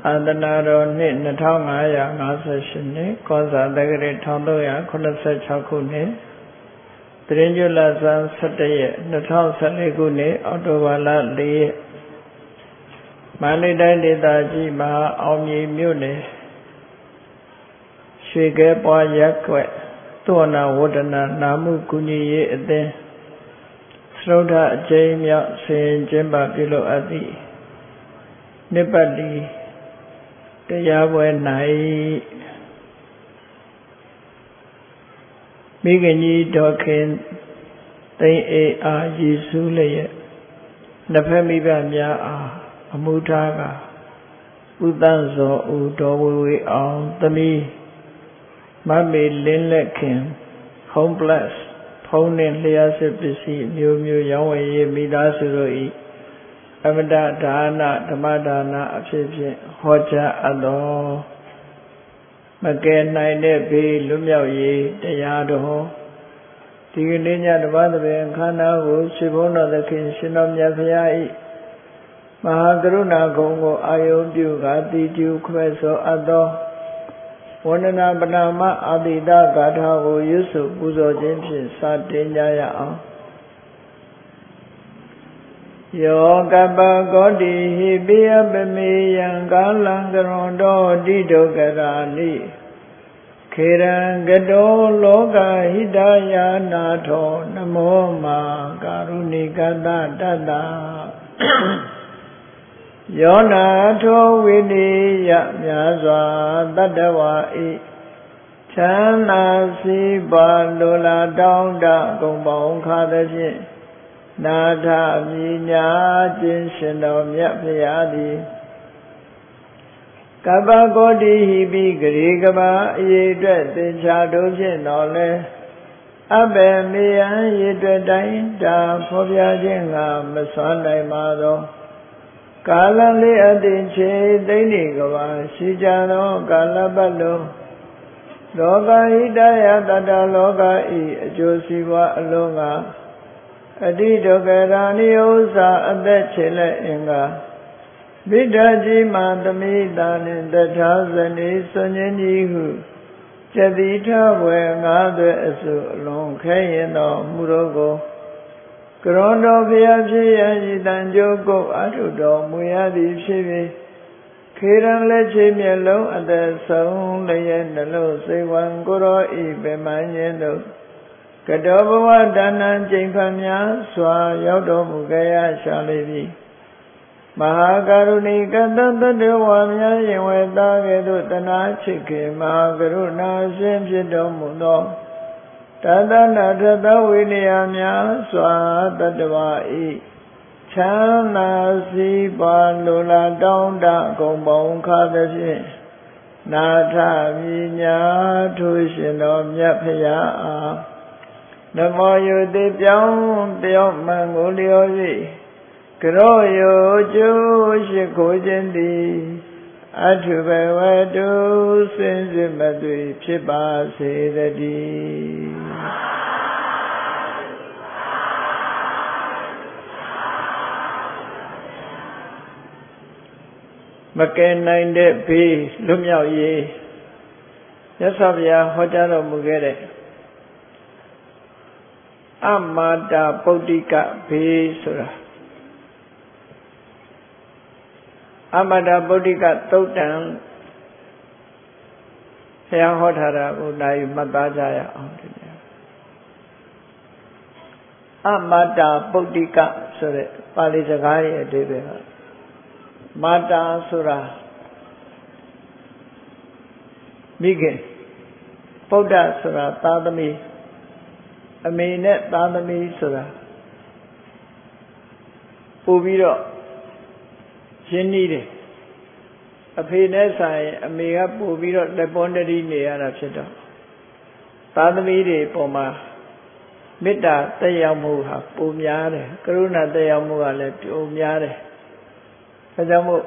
အာသနာတော်နှစ်2558နှစ်ကောဇာတက္ကရာ1386ခုနှစ်တရင်ကျွလဆန်း17ရက်2014ခုနှစ်အောက်တိုဘာလ4ရက်မန္တလေးတိုင်းဒေသကြီးမဟာအောင်မြေမြို့နယ်ရွှေကဲပွားရပ်ကွက်သုဝဏဝတ္တနာနာမှုကူညီရေးအသင်းသရုဒ္ဓအကျဉ်းမြောက်ဆင်ကျင်းပပြုလုပ်အပ်သည့်နှစ်ပတ်လည်တရားပွဲ၌မိခင်ကြီးဒေါ်ခင်သိန်းအေးအားရည်စူးလျက်နှစ်ဖက်မိဘများအားအမှုထားကဥတန်းစောဦးတော်ဝေဝေအောင်သမီးမမေလင်းလက်ခင်ဟုံးပလက်ဖုံးနှင့်လျှက်စစ်ပစ္စည်းမျိုးမျိုးရောင်းဝယ်ရေးမိသားစုတို့၏အမတဒါနဓမ္မဒါနအဖြစ်ဖြင့်ဟောကြားအပ်သောမကယ်နိုင်တဲ့ဘေးလွတ်မြောက်ရေးတရားတော်ဒီကနေ့ညတပတ်တွင်ခန္ဓာကိုရှင်ဘုန်းတော်သခင်ရှင်တော်မြတ်ဖရာ၏မဟာကရုဏာဂုဏ်ကိုအာယုပြုကာတိကျခွဲဆိုအပ်သောဝန္ဒနာပဏာမအာတိတဂါထာကိုရွတ်ဆိုပူဇော်ခြင်းဖြင့်စတင်ကြရအောင်ယောကပကောတိဟိပိယပမေယံကာလံကရွန်တောတိဒုက္ခရာနိခေရံကတောလောကဟိတယာနာထောနမောမာကာရုဏိကတတတ္တယောနာထောဝိနိယမြာစွာတတ္တဝါဤချမ်းသာစီပါလိုလားတောင်းတဂုံပေါင်းခါသဖြင့်နာထမြညာခြင်းရှင်တော်မြတ်ဖရာသည်ကပ္ပကောတိဟိပိဂရေကဘာအရေးအတွက်သင်္ချာတို့ဖြင့်တော်လဲအဘေမေယံရေအတွက်တိုင်းတာဖော်ပြခြင်းကမစွမ်းနိုင်ပါသောကာလလေးအတိချေသိနေကဘာရှိကြသောကာလပတ်လုံးလောကဟိတယတတ္တလောကဤအကျိုးစီးပွားအလုံးကအတိဒုက္ခရာနိဥ္စာအသက်ချေလက်အင်္ဂါမိဒ္ဓကြီးမာသမိတာနှင့်တထာဇနီစွန်ခြင်းကြီးဟုကျတိထဝေငါးသွဲအစုအလုံးခဲရင်တော်မူတော်ကိုကရွန်တော်ဘုရားဖြစ်ရန်ဤတန်ကြိုးကိုအထုတော်မူရသည်ဖြစ်၍ခေရန်လက်ချေမျက်လုံးအသက်ဆုံးလျက်နှလုံးစိတ်ဝံကိုရောဤပင်မညင်းတို့ကတောဘဝဒါနံကျိန်ဖန်များစွာရောက်တော်မူကြရရှာလိမ့်မည်မဟာကရုဏီကတတ္တဝါများယင်ဝေသားကဲ့သို့တနာချစ်ခင်မဟာကရုဏာရှင်ဖြစ်တော်မူသောတသနာထသဝိနည်းများစွာတတ္တဝါဤချမ်းသာစီပါလိုလားတောင်းတဂုံပေါင်းခါသဖြင့်နာထမြညာထုရှင်တော်မြတ်ဖရာအားနမောယုတိပြောင်းပြောင်းမှန်ကိုလျော်၍ကရောယောကျိုးရှိခိုးခြင်းသည်အထုဘဝတုစင်စစ်မသွေဖြစ်ပါစေတည်းမကယ်နိုင်တဲ့ဘေးလွတ်မြောက်ရေးမြတ်စွာဘုရားဟောကြားတော်မူခဲ့တဲ့အမာတာပုဒ္ဓိကဘေးဆိုတာအမာတာပုဒ္ဓိကသုတ်တံဘုရားဟောထားတာကိုနိုင်မှတ်သားကြရအောင်အမာတာပုဒ္ဓိကဆိုတဲ့ပါဠိစကားရဲ့အဓိပ္ပာယ်ကမာတာဆိုတာမိခင်ပုဒ္ဓဆိုတာသာသမီအမေနဲ့သားသမီးဆိုတာပို့ပြီးတော့ရှင်းနေတယ်အဖေနဲ့ဆိုင်အမေကပို့ပြီးတော့လက်ပွန်တတိနေရတာဖြစ်တော့သားသမီးတွေပုံမှာမေတ္တာတက်ရောက်မှုဟာပိုများတယ်ကရုဏာတက်ရောက်မှုကလည်းပိုများတယ်ဒါကြောင့်မို့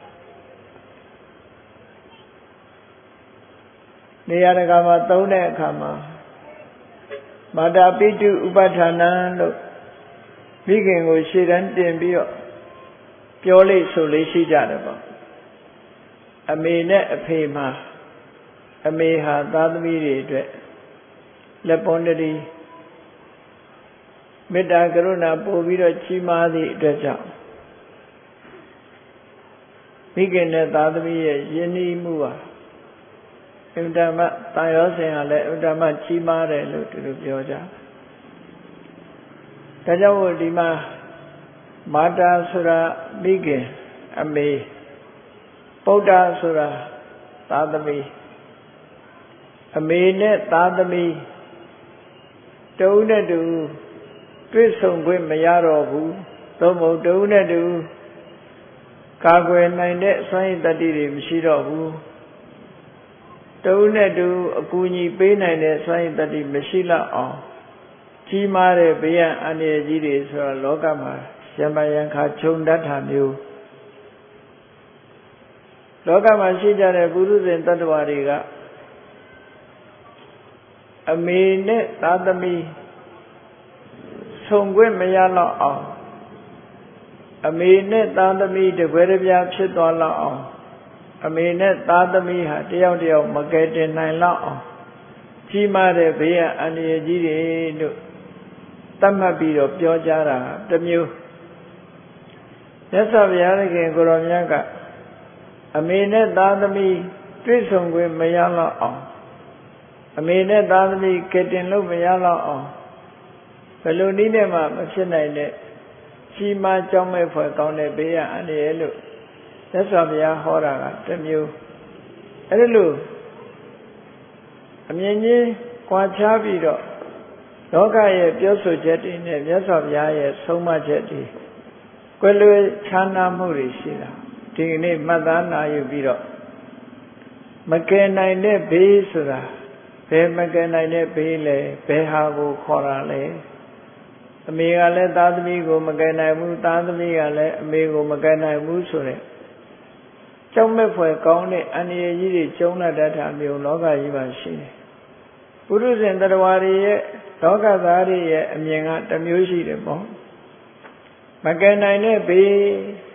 နေရာတကာမှာသုံးတဲ့အခါမှာမာတာပိတုဥပဋ္ဌာနံလို့မိခင်ကိုရှေ့တန်းတင်ပြီးတော့ပြောလေးဆိုလေးရှိကြတယ်ပေါ့အမေနဲ့အဖေမှာအမေဟာသားသမီးတွေအတွက်လက်ပွန်တည်းမေတ္တာကရုဏာပို့ပြီးတော့ကြီးမားသည့်အတွက်ကြောင့်မိခင်နဲ့သားသမီးရဲ့ယဉ်နီးမှုဟာအင်တာမတာယောစင်ဟာလည်းအင်တာမကြီးမားတယ်လို့သူတို့ပြောကြဒါကြောင့်ဒီမှာမာတာဆိုတာမိခင်အမေပုဒ္ဒါဆိုတာသားသမီးအမေနဲ့သားသမီးတဦးနဲ့တူတွေ့ဆုံခွင့်မရတော့ဘူးသို့မဟုတ်တဦးနဲ့တူကာကွယ်နိုင်တဲ့အစွမ်းရည်တတ္တိတွေမရှိတော့ဘူးတဦးနဲ့တူအကူအညီပေးနိုင်တဲ့စွမ်းရည်တတ္တိမရှိတော့အောင်ကြီးမားတဲ့ဘေးရန်အန္တရာယ်ကြီးတွေဆိုတော့လောကမှာရံပါရံခါခြုံတတ်တာမျိုးလောကမှာရှိကြတဲ့ပုရုဇဉ်တ attva တွေကအမေနဲ့သားသမီးဆုံခွင့်မရတော့အောင်အမေနဲ့သားသမီးတကွဲတပြားဖြစ်သွားလောက်အောင်အမေနဲ့သားသမီးဟာတယောက်တယောက်မကယ်တင်နိုင်လောက်အောင်ကြီးမားတဲ့ဘေးရန်အန္တရာယ်ကြီးတွေလို့သတ်မှတ်ပြီးတော့ပြောကြတာတစ်မျိုးမြတ်စွာဘုရားသခင်ကိုရောမြတ်ကအမေနဲ့သားသမီးတွေ့ဆုံခွင့်မရတော့အောင်အမေနဲ့သားသမီးကယ်တင်လို့မရတော့အောင်ဘယ်လိုနည်းနဲ့မှမဖြစ်နိုင်တဲ့ကြီးမားကြောင်းမဲ့ဖွယ်ကောင်းတဲ့ဘေးရန်အန္တရာယ်လို့မြတ်စွာဘုရားဟောတာကတစ်မျိုးအဲ့ဒါလို့အမြင်ချင်းကွာခြားပြီးတော့လောကရဲ့ပြောဆိုချက်တွေနဲ့မြတ်စွာဘုရားရဲ့ဆုံးမချက်တွေကွယ်လွဲခြားနားမှုတွေရှိတာဒီကနေ့မှတ်သားနာယူပြီးတော့မကယ်နိုင်တဲ့ဘေးဆိုတာဘယ်မကယ်နိုင်တဲ့ဘေးလဲဘယ်ဟာကိုခေါ်တာလဲအမေကလည်းသားသမီးကိုမကယ်နိုင်ဘူးသားသမီးကလည်းအမေကိုမကယ်နိုင်ဘူးဆိုတဲ့ကြောက်မဲ့ဖွယ်ကောင်းတဲ့အန္တရာယ်ကြီးတွေကျုံလာတတ်တာမျိုးလောကကြီးမှာရှိတယ်ပုရုဇဉ်တ attva တွေရဲ့လောကသားတွေရဲ့အမြင်ကတစ်မျိုးရှိတယ်ပေါ့မကယ်နိုင်တဲ့ဘေး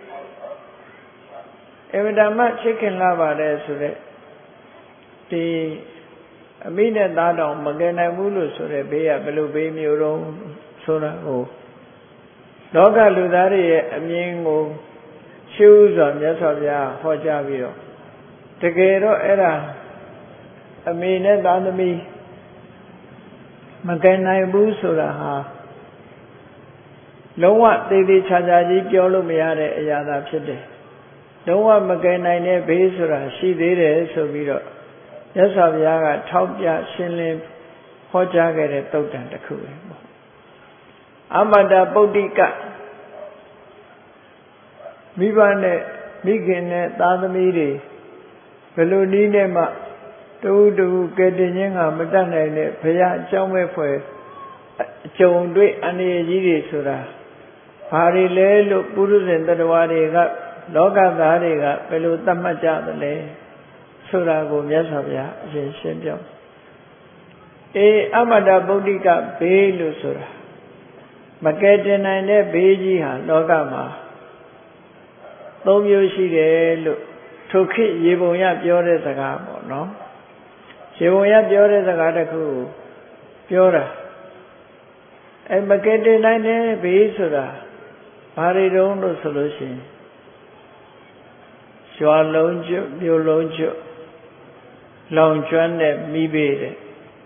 အမြဲတမ်းချစ်ခင်လာပါတယ်ဆိုတဲ့ဒီအမိနဲ့သားတော်မကယ်နိုင်ဘူးလို့ဆိုတဲ့ဘေးကဘယ်လိုဘေးမျိုးတုံးဆိုတာကိုလောကလူသားတွေရဲ့အမြင်ကိုရှုစွာမြတ်စွာဘုရားဟောကြားပြီးတော့တကယ်တော့အဲ့ဒါအမေနဲ့သားသမီးမကယ်နိုင်ဘူးဆိုတာဟာလုံးဝသေသေးချာချာကြီးပြောလို့မရတဲ့အရာသာဖြစ်တယ်လုံးဝမကယ်နိုင်တဲ့ဘေးဆိုတာရှိသေးတယ်ဆိုပြီးတော့မြတ်စွာဘုရားကထောက်ပြရှင်းလင်းဟောကြားခဲ့တဲ့သုတ်တံတစ်ခုပဲပေါ့အမတပုဒ္ဓိကမိဘနဲ့မိခင်နဲ့သားသမီးတွေဘယ်လိုနည်းနဲ့မှတူတူကယ်တင်ခြင်းကမတတ်နိုင်တဲ့ဘုရားအကြောင်းမဲ့ဖွယ်အကျုံတွေ့အန္တရာယ်ကြီးတွေဆိုတာဘာတွေလဲလို့ပုရုဇဉ်တ attva တွေကလောကသားတွေကဘယ်လိုသတ်မှတ်ကြသလဲဆိုတာကိုမြတ်စွာဘုရားအရင်ရှင်းပြအမတပုဒ္ဓိကဘေးလို့ဆိုတာမကယ်တင်နိုင်တဲ့ဘေးကြီးဟာလောကမှာ၃မျိုးရှိတယ်လို့ထိုခေတ်ရေပုံရပြောတဲ့စကားပေါ့နော်ရေပုံရပြောတဲ့စကားတစ်ခုပြောတာမကယ်တင်နိုင်တဲ့ဘေးဆိုတာဘာတွေတုံးလို့ဆိုလို့ရှိရင်ရွာလုံးကျွတ်မြို့လုံးကျွတ်လောင်ကျွမ်းတဲ့မိဘေးတဲ့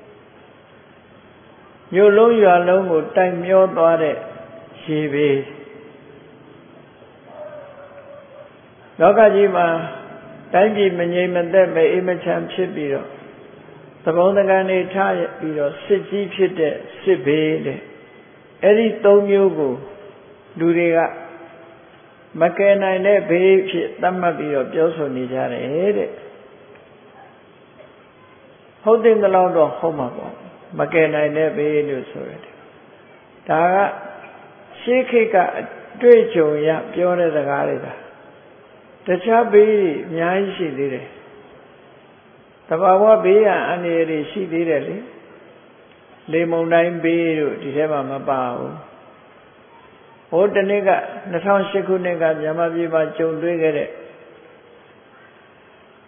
မြို့လုံးရွာလုံးကိုတိုက်မျောသွားတဲ့ရေဘေးလောကကြီးမှာတိုင်းပြည်မငြိမ်မသက်မအေးမချမ်းဖြစ်ပြီးတော့သဘုံတကန်တွေထပြီးတော့စစ်ကြီးဖြစ်တဲ့စစ်ဘေးတဲ့အဲ့ဒီ၃မျိုးကိုလူတွေကမကယ်နိုင်တဲ့ဘေးဖြစ်သတ်မှတ်ပြီးတော့ပြောဆိုနေကြတယ်တဲ့ဟုတ်တယ်လို့တော့ဟုတ်မှာပေါ့မကယ်နိုင်တဲ့ဘေးလို့ဆိုရတယ်ဒါကရှေးခေတ်ကအတွေ့အကြုံရပြောတဲ့စကားတွေကတခြားဘေးအများကြီးရှိသေးတယ်တဘာဝဘေးရန်အန္တရာယ်တွေရှိသေးတယ်လေမုန်တိုင်းဘေးတို့ဒီထဲမှာမပါဘူးဟိုတနေ့က2008ခုနှစ်ကမြန်မာပြည်မှာကြုံတွေ့ခဲ့တဲ့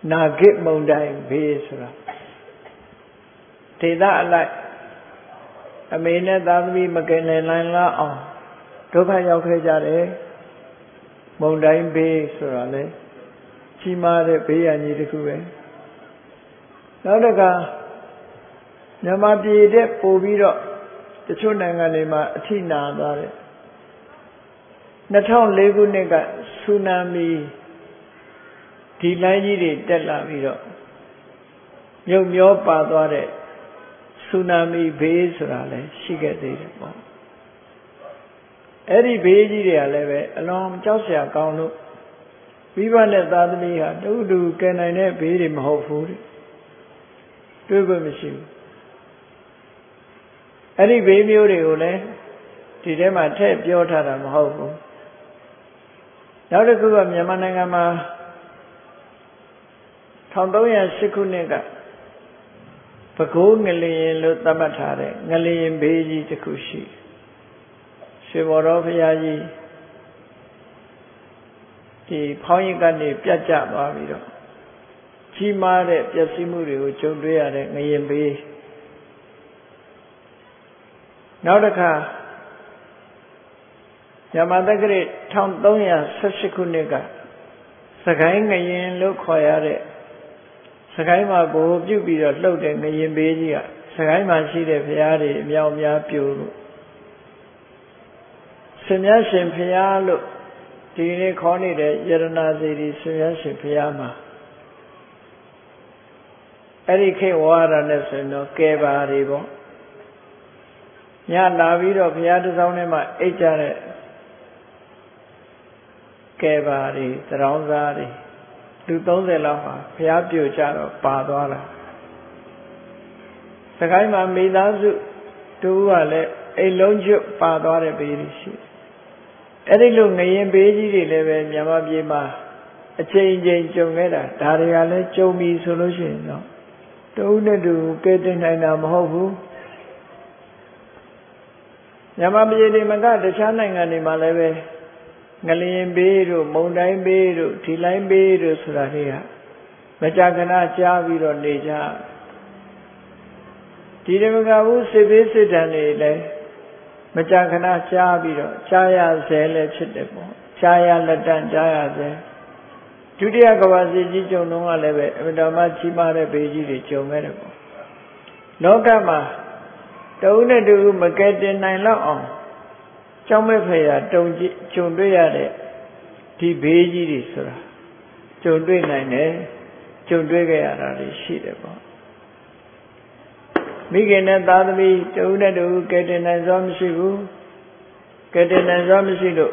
နာဂစ်မုန်တိုင်းဘေးဆိုတာဒေသအလိုက်အမေနဲ့သားသမီးမကင်လည်နိုင်လောက်အောင်ဒုက္ခရောက်ခဲ့ကြတယ်မုန်တိုင်းဘေးဆိုတာလေကြီးမားတဲ့ဘေးရန်ကြီးတစ်ခုပဲနောက်တစ်ခါမြန်မာပြည်တဲ့ပို့ပြီးတော့တချို့နိုင်ငံတွေမှာအထိနာသွားတယ်2004ခုနှစ်ကဆူနာမီဒီလိုင်းကြီးတွေတက်လာပြီးတော့မြုပ်မျောပါသွားတဲ့ဆူနာမီဘေးဆိုတာလည်းရှိခဲ့သေးတယ်ပေါ့အဲ့ဒီဘေးကြီးတွေကလည်းပဲအလွန်ကြောက်စရာကောင်းလို့မိဘနဲ့သားသမီးဟာတူကယ်နိုင်တဲ့ဘေးတွေမဟုတ်ဘူးတွေ့ခွင့်မရှိဘူးအဲ့ဒီဘေးမျိုးတွေကိုလည်းဒီထဲမှာထည့်ပြောထားတာမဟုတ်ဘူးနောက်တစ်ခုကမြန်မာနိုင်ငံမှာ1308ခုနှစ်ကပဲခူးငလျင်လို့သတ်မှတ်ထားတဲ့ငလျင်ဘေးကြီးတစ်ခုရှိရွှေဘော်တော်ဘုရားကြီးဒီဖောင်းရင်ကနေပြတ်ကျသွားပြီးတော့ကြီးမားတဲ့ပျက်စီးမှုတွေကိုကြုံတွေ့ရတဲ့ငလျင်ဘေးနောက်တစ်ခါမြန်မာတက္ကရာ1318ခုနှစ်ကစကိုင်းငလျင်လို့ခေါ်ရတဲ့စကိုင်းမှာဘိုးပြုတ်ပြီးတော့လှုပ်တဲ့ငလျင်ဘေးကြီးကစကိုင်းမှာရှိတဲ့ဘုရားတွေအမြောက်အများပြိုလို့ရှင်မြတ်ရှင်ဘုရားလို့ဒီနေ့ခေါ်နေတဲ့ယရနာစီရီရှင်မြတ်ရှင်ဘုရားမှာအဲ့ဒီခေတ်ဝါရနဲ့ဆိုရင်တော့ကဲပါတွေပေါ့ညလာပြီးတော့ဘုရားတစ်ဆောင်ထဲမှာအိတ်ကြတဲ့ကဲပါတွေသရောင်းစားတွေလူ30လောက်ဟာဘုရားပြိုကြတော့ပါသွားတာစကိုင်းမှာမိသားစုတူကလည်းအိမ်လုံးကျွတ်ပါသွားတဲ့ဘေးတွေရှိအဲ့ဒီလိုငရင်ဘေးကြီးတွေလည်းပဲမြန်မာပြည်မှာအချိန်ချင်းကြုံခဲ့တာဒါတွေကလည်းကြုံပြီဆိုလို့ရှိရင်တော့တူနဲ့တူကဲတင်နိုင်တာမဟုတ်ဘူးမြန်မာပြည်တွေမှာတခြားနိုင်ငံတွေမှာလည်းပဲငလျင်ဘေးတို့မုန်တိုင်းဘေးတို့ဒီလိုင်းဘေးတို့ဆိုတာတွေကမကြာခဏကြားပြီးတော့နေကြဒီတမကဘူးစစ်ဘေးစစ်တမ်းတွေလည်းမကြာခဏကြားပြီးတော့ကြားရဆဲလည်းဖြစ်တယ်ပေါ့ကြားရလက်တန့်ကြားရဆဲဒုတိယကမ္ဘာစစ်ကြီးကြုံတော့ကလည်းပဲအမှန်တမ်းကြီးမားတဲ့ဘေးကြီးတွေကြုံခဲ့တယ်ပေါ့လောကမှာတူနဲ့တူမကယ်တင်နိုင်လောက်အောင်ကြောင်းမဲ့ဖေရကြုံတွေ့ရတဲ့ဒီဘေးကြီးတွေဆိုတာကြုံတွေ့နိုင်တယ်ကြုံတွေ့ခဲ့ရတာတွေရှိတယ်ပေါ့မိခင်နဲ့သားသမီးတူနဲ့တူကယ်တင်နိုင်စွာမရှိဘူးကယ်တင်နိုင်စွာမရှိလို့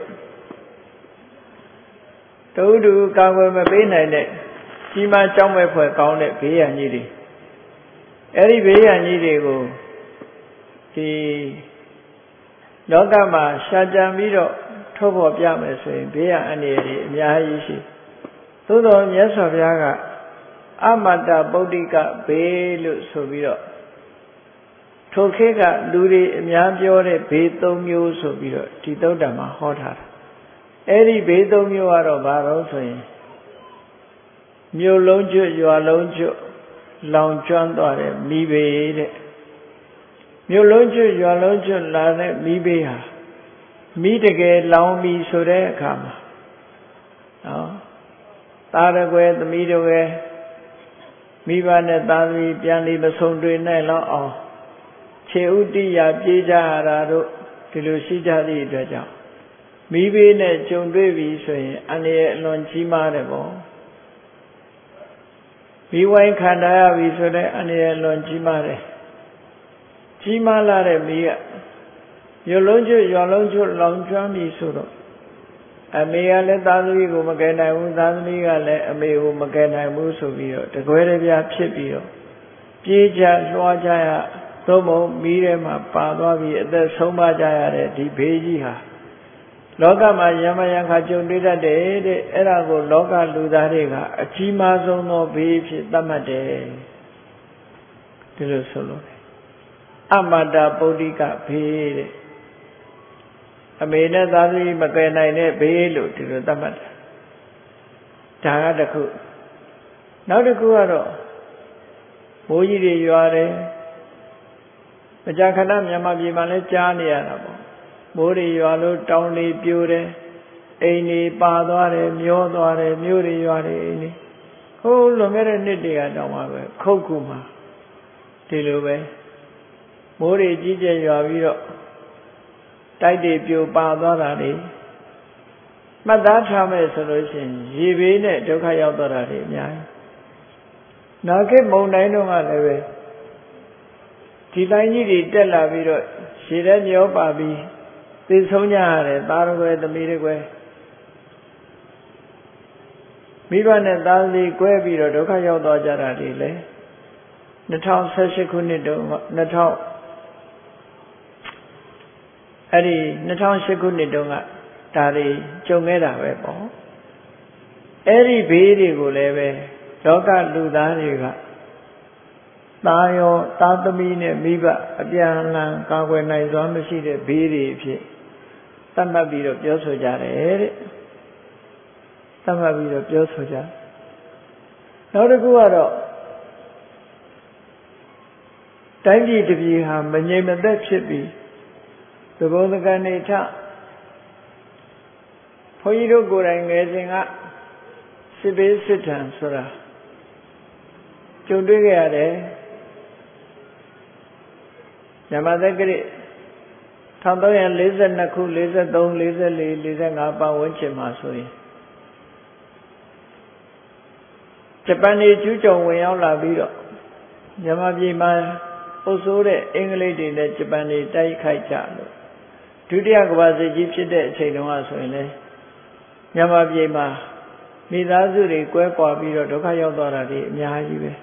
တူကာကွယ်မပေးနိုင်တဲ့ကြီးမားကြောင်းမဲ့ဖွယ်ကောင်းတဲ့ဘေးရန်ကြီးတွေအဲ့ဒီဘေးရန်ကြီးတွေကိုဒီလောကမှာရှားကြံပြီးတော့ထုတ်ဖော်ပြမယ်ဆိုရင်ဘေးရန်အန္တရာယ်တွေအများကြီးရှိသို့တော်မြတ်စွာဘုရားကအမတ္တပုဒ္ဓိကဘေးလို့ဆိုပြီးတော့ထိုခေတ်ကလူတွေအများပြောတဲ့ဘေး၃မျိုးဆိုပြီးတော့ဒီသုတ္တံမှာဟောထားတာအဲ့ဒီဘေး၃မျိုးကတော့ဘာလို့ဆိုရင်မြို့လုံးကျွတ်ရွာလုံးကျွတ်လောင်ကျွမ်းသွားတဲ့မိဘေးတဲ့မြို့လုံးကျွတ်ရွာလုံးကျွတ်လာတဲ့မိဘေးဟာမိတကယ်လောင်ပြီဆိုတဲ့အခါမှာနော်သားတကွယ်သမီးတကွယ်မိဘနဲ့သားသမီးပြန်ပြီးမဆုံးတွေ့နိုင်တော့အောင်ခြေဥတိယပြေးကြရတာတို့ဒီလိုရှိကြသည့်အတွက်ကြောင့်မိဘေးနဲ့ကြုံတွေ့ပြီဆိုရင်အန္တရာယ်အလွန်ကြီးမားတယ်ပေါ့မိဝိုင်းခံရပြီဆိုတဲ့အန္တရာယ်အလွန်ကြီးမားတယ်ကြီးမားလာတဲ့မိကမြို့လုံးကျွတ်ရွာလုံးကျွတ်လောင်ကျွမ်းပြီဆိုတော့အမေကလည်းသားသမီးကိုမကယ်နိုင်ဘူးသားသမီးကလည်းအမေကိုမကယ်နိုင်ဘူးဆိုပြီးတော့တကွဲတပြားဖြစ်ပြီးတော့ပြေးကြလွှားကြရသို့မဟုတ်မိထဲမှာပါသွားပြီးအသက်ဆုံးပါကြရတဲ့ဒီဘေးကြီးဟာလောကမှာယမယံခါကြုံတွေ့တတ်တယ်တဲ့အဲ့ဒါကိုလောကလူသားတွေကအကြီးမားဆုံးသောဘေးဖြစ်သတ်မှတ်တယ်ဒီလိုဆိုလို့အမတ္တပုဒ္ဓိကဘေးတဲ့အမေနဲ့သားသမီးမကယ်နိုင်တဲ့ဘေးလို့ဒီလိုသတ်မှတ်တာဒါကတခုနောက်တစ်ခုကတော့မိုးကြီးတွေရွာတယ်မကြာခဏမြန်မာပြည်မှာလည်းကြားနေရတာပေါ့မိုးတွေရွာလို့တောင်တွေပြိုတယ်အိမ်တွေပါသွားတယ်မျောသွားတယ်မြို့တွေရွာတွေအိမ်တွေဟိုးလွန်ခဲ့တဲ့နှစ်တွေကတောင်မှပဲခုတ်ကူမှာဒီလိုပဲမိုးတွေကြီးကျယ်ရွာပြီးတော့တိုက်တွေပြိုပါသွားတာတွေမှတ်သားထားမယ်ဆိုလို့ရှိရင်ရေဘေးနဲ့ဒုက္ခရောက်သွားတာတွေအများကြီးနာဂိမုန်တိုင်းတော့ကလည်းပဲဒီတိုင်းကြီးတွေတက်လာပြီးတော့ရေထဲမျောပါပြီးသိဆုံးကြရတယ်သားတော်ရဲ့သမီးတွေကွယ်မိဘနဲ့သားသမီးကွဲပြီးတော့ဒုက္ခရောက်သွားကြတာတွေလေ2018ခုနှစ်တုန်းက2008ခုနှစ်တုန်းကဒါတွေကြုံခဲ့တာပဲပေါ့အဲ့ဒီဘေးတွေကိုလည်းပဲလောကလူသားတွေကသားရောသားသမီးနဲ့မိဘအပြန်အလှန်ကာကွယ်နိုင်စွမ်းမရှိတဲ့ဘေးတွေအဖြစ်သတ်မှတ်ပြီးတော့ပြောဆိုကြတယ်တဲ့သတ်မှတ်ပြီးတော့ပြောဆိုကြနောက်တစ်ခုကတော့တိုင်းပြည်တစ်ပြည်ဟာမငြိမ်မသက်ဖြစ်ပြီးသဘုံသကံနေထဘုန်းကြီးတို့ကိုယ်တိုင်ငယ်စဉ်ကစစ်ဘေးစစ်ထံဆိုတာကြုံတွေ့ခဲ့ရတယ်ညမသက်ကြိ1342ခု43 44 45ပတ်ဝန်းကျင်မှာဆိုရင်ဂျပန်တွေကျူးကျော်ဝင်ရောက်လာပြီးတော့မြန်မာပြည်မှာအုပ်စိုးတဲ့အင်္ဂလိပ်တွေနဲ့ဂျပန်တွေတိုက်ခိုက်ကြလို့ဒုတိယကမ္ဘာစစ်ကြီးဖြစ်တဲ့အချိန်တုန်းကဆိုရင်လေမြန်မာပြည်မှာမိသားစုတွေကွဲကွာပြီးတော့ဒုက္ခရောက်သွားတာတွေအများကြီးပဲ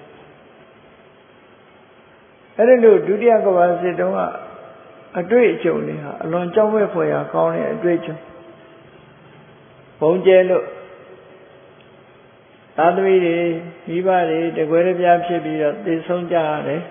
အဲ့ဒါလို့ဒုတိယကမ္ဘာစစ်တုန်းကအတွေ့အကြုံတွေဟာအလွန်ကြောက်မဲ့ဖွယ်ရာကောင်းတဲ့အတွေ့အကြုံဘုံကျဲလို့သာသမီတွေမိဘတွေတကွဲတပြားဖြစ်ပြီးတော့သိဆုံးကြရတယ်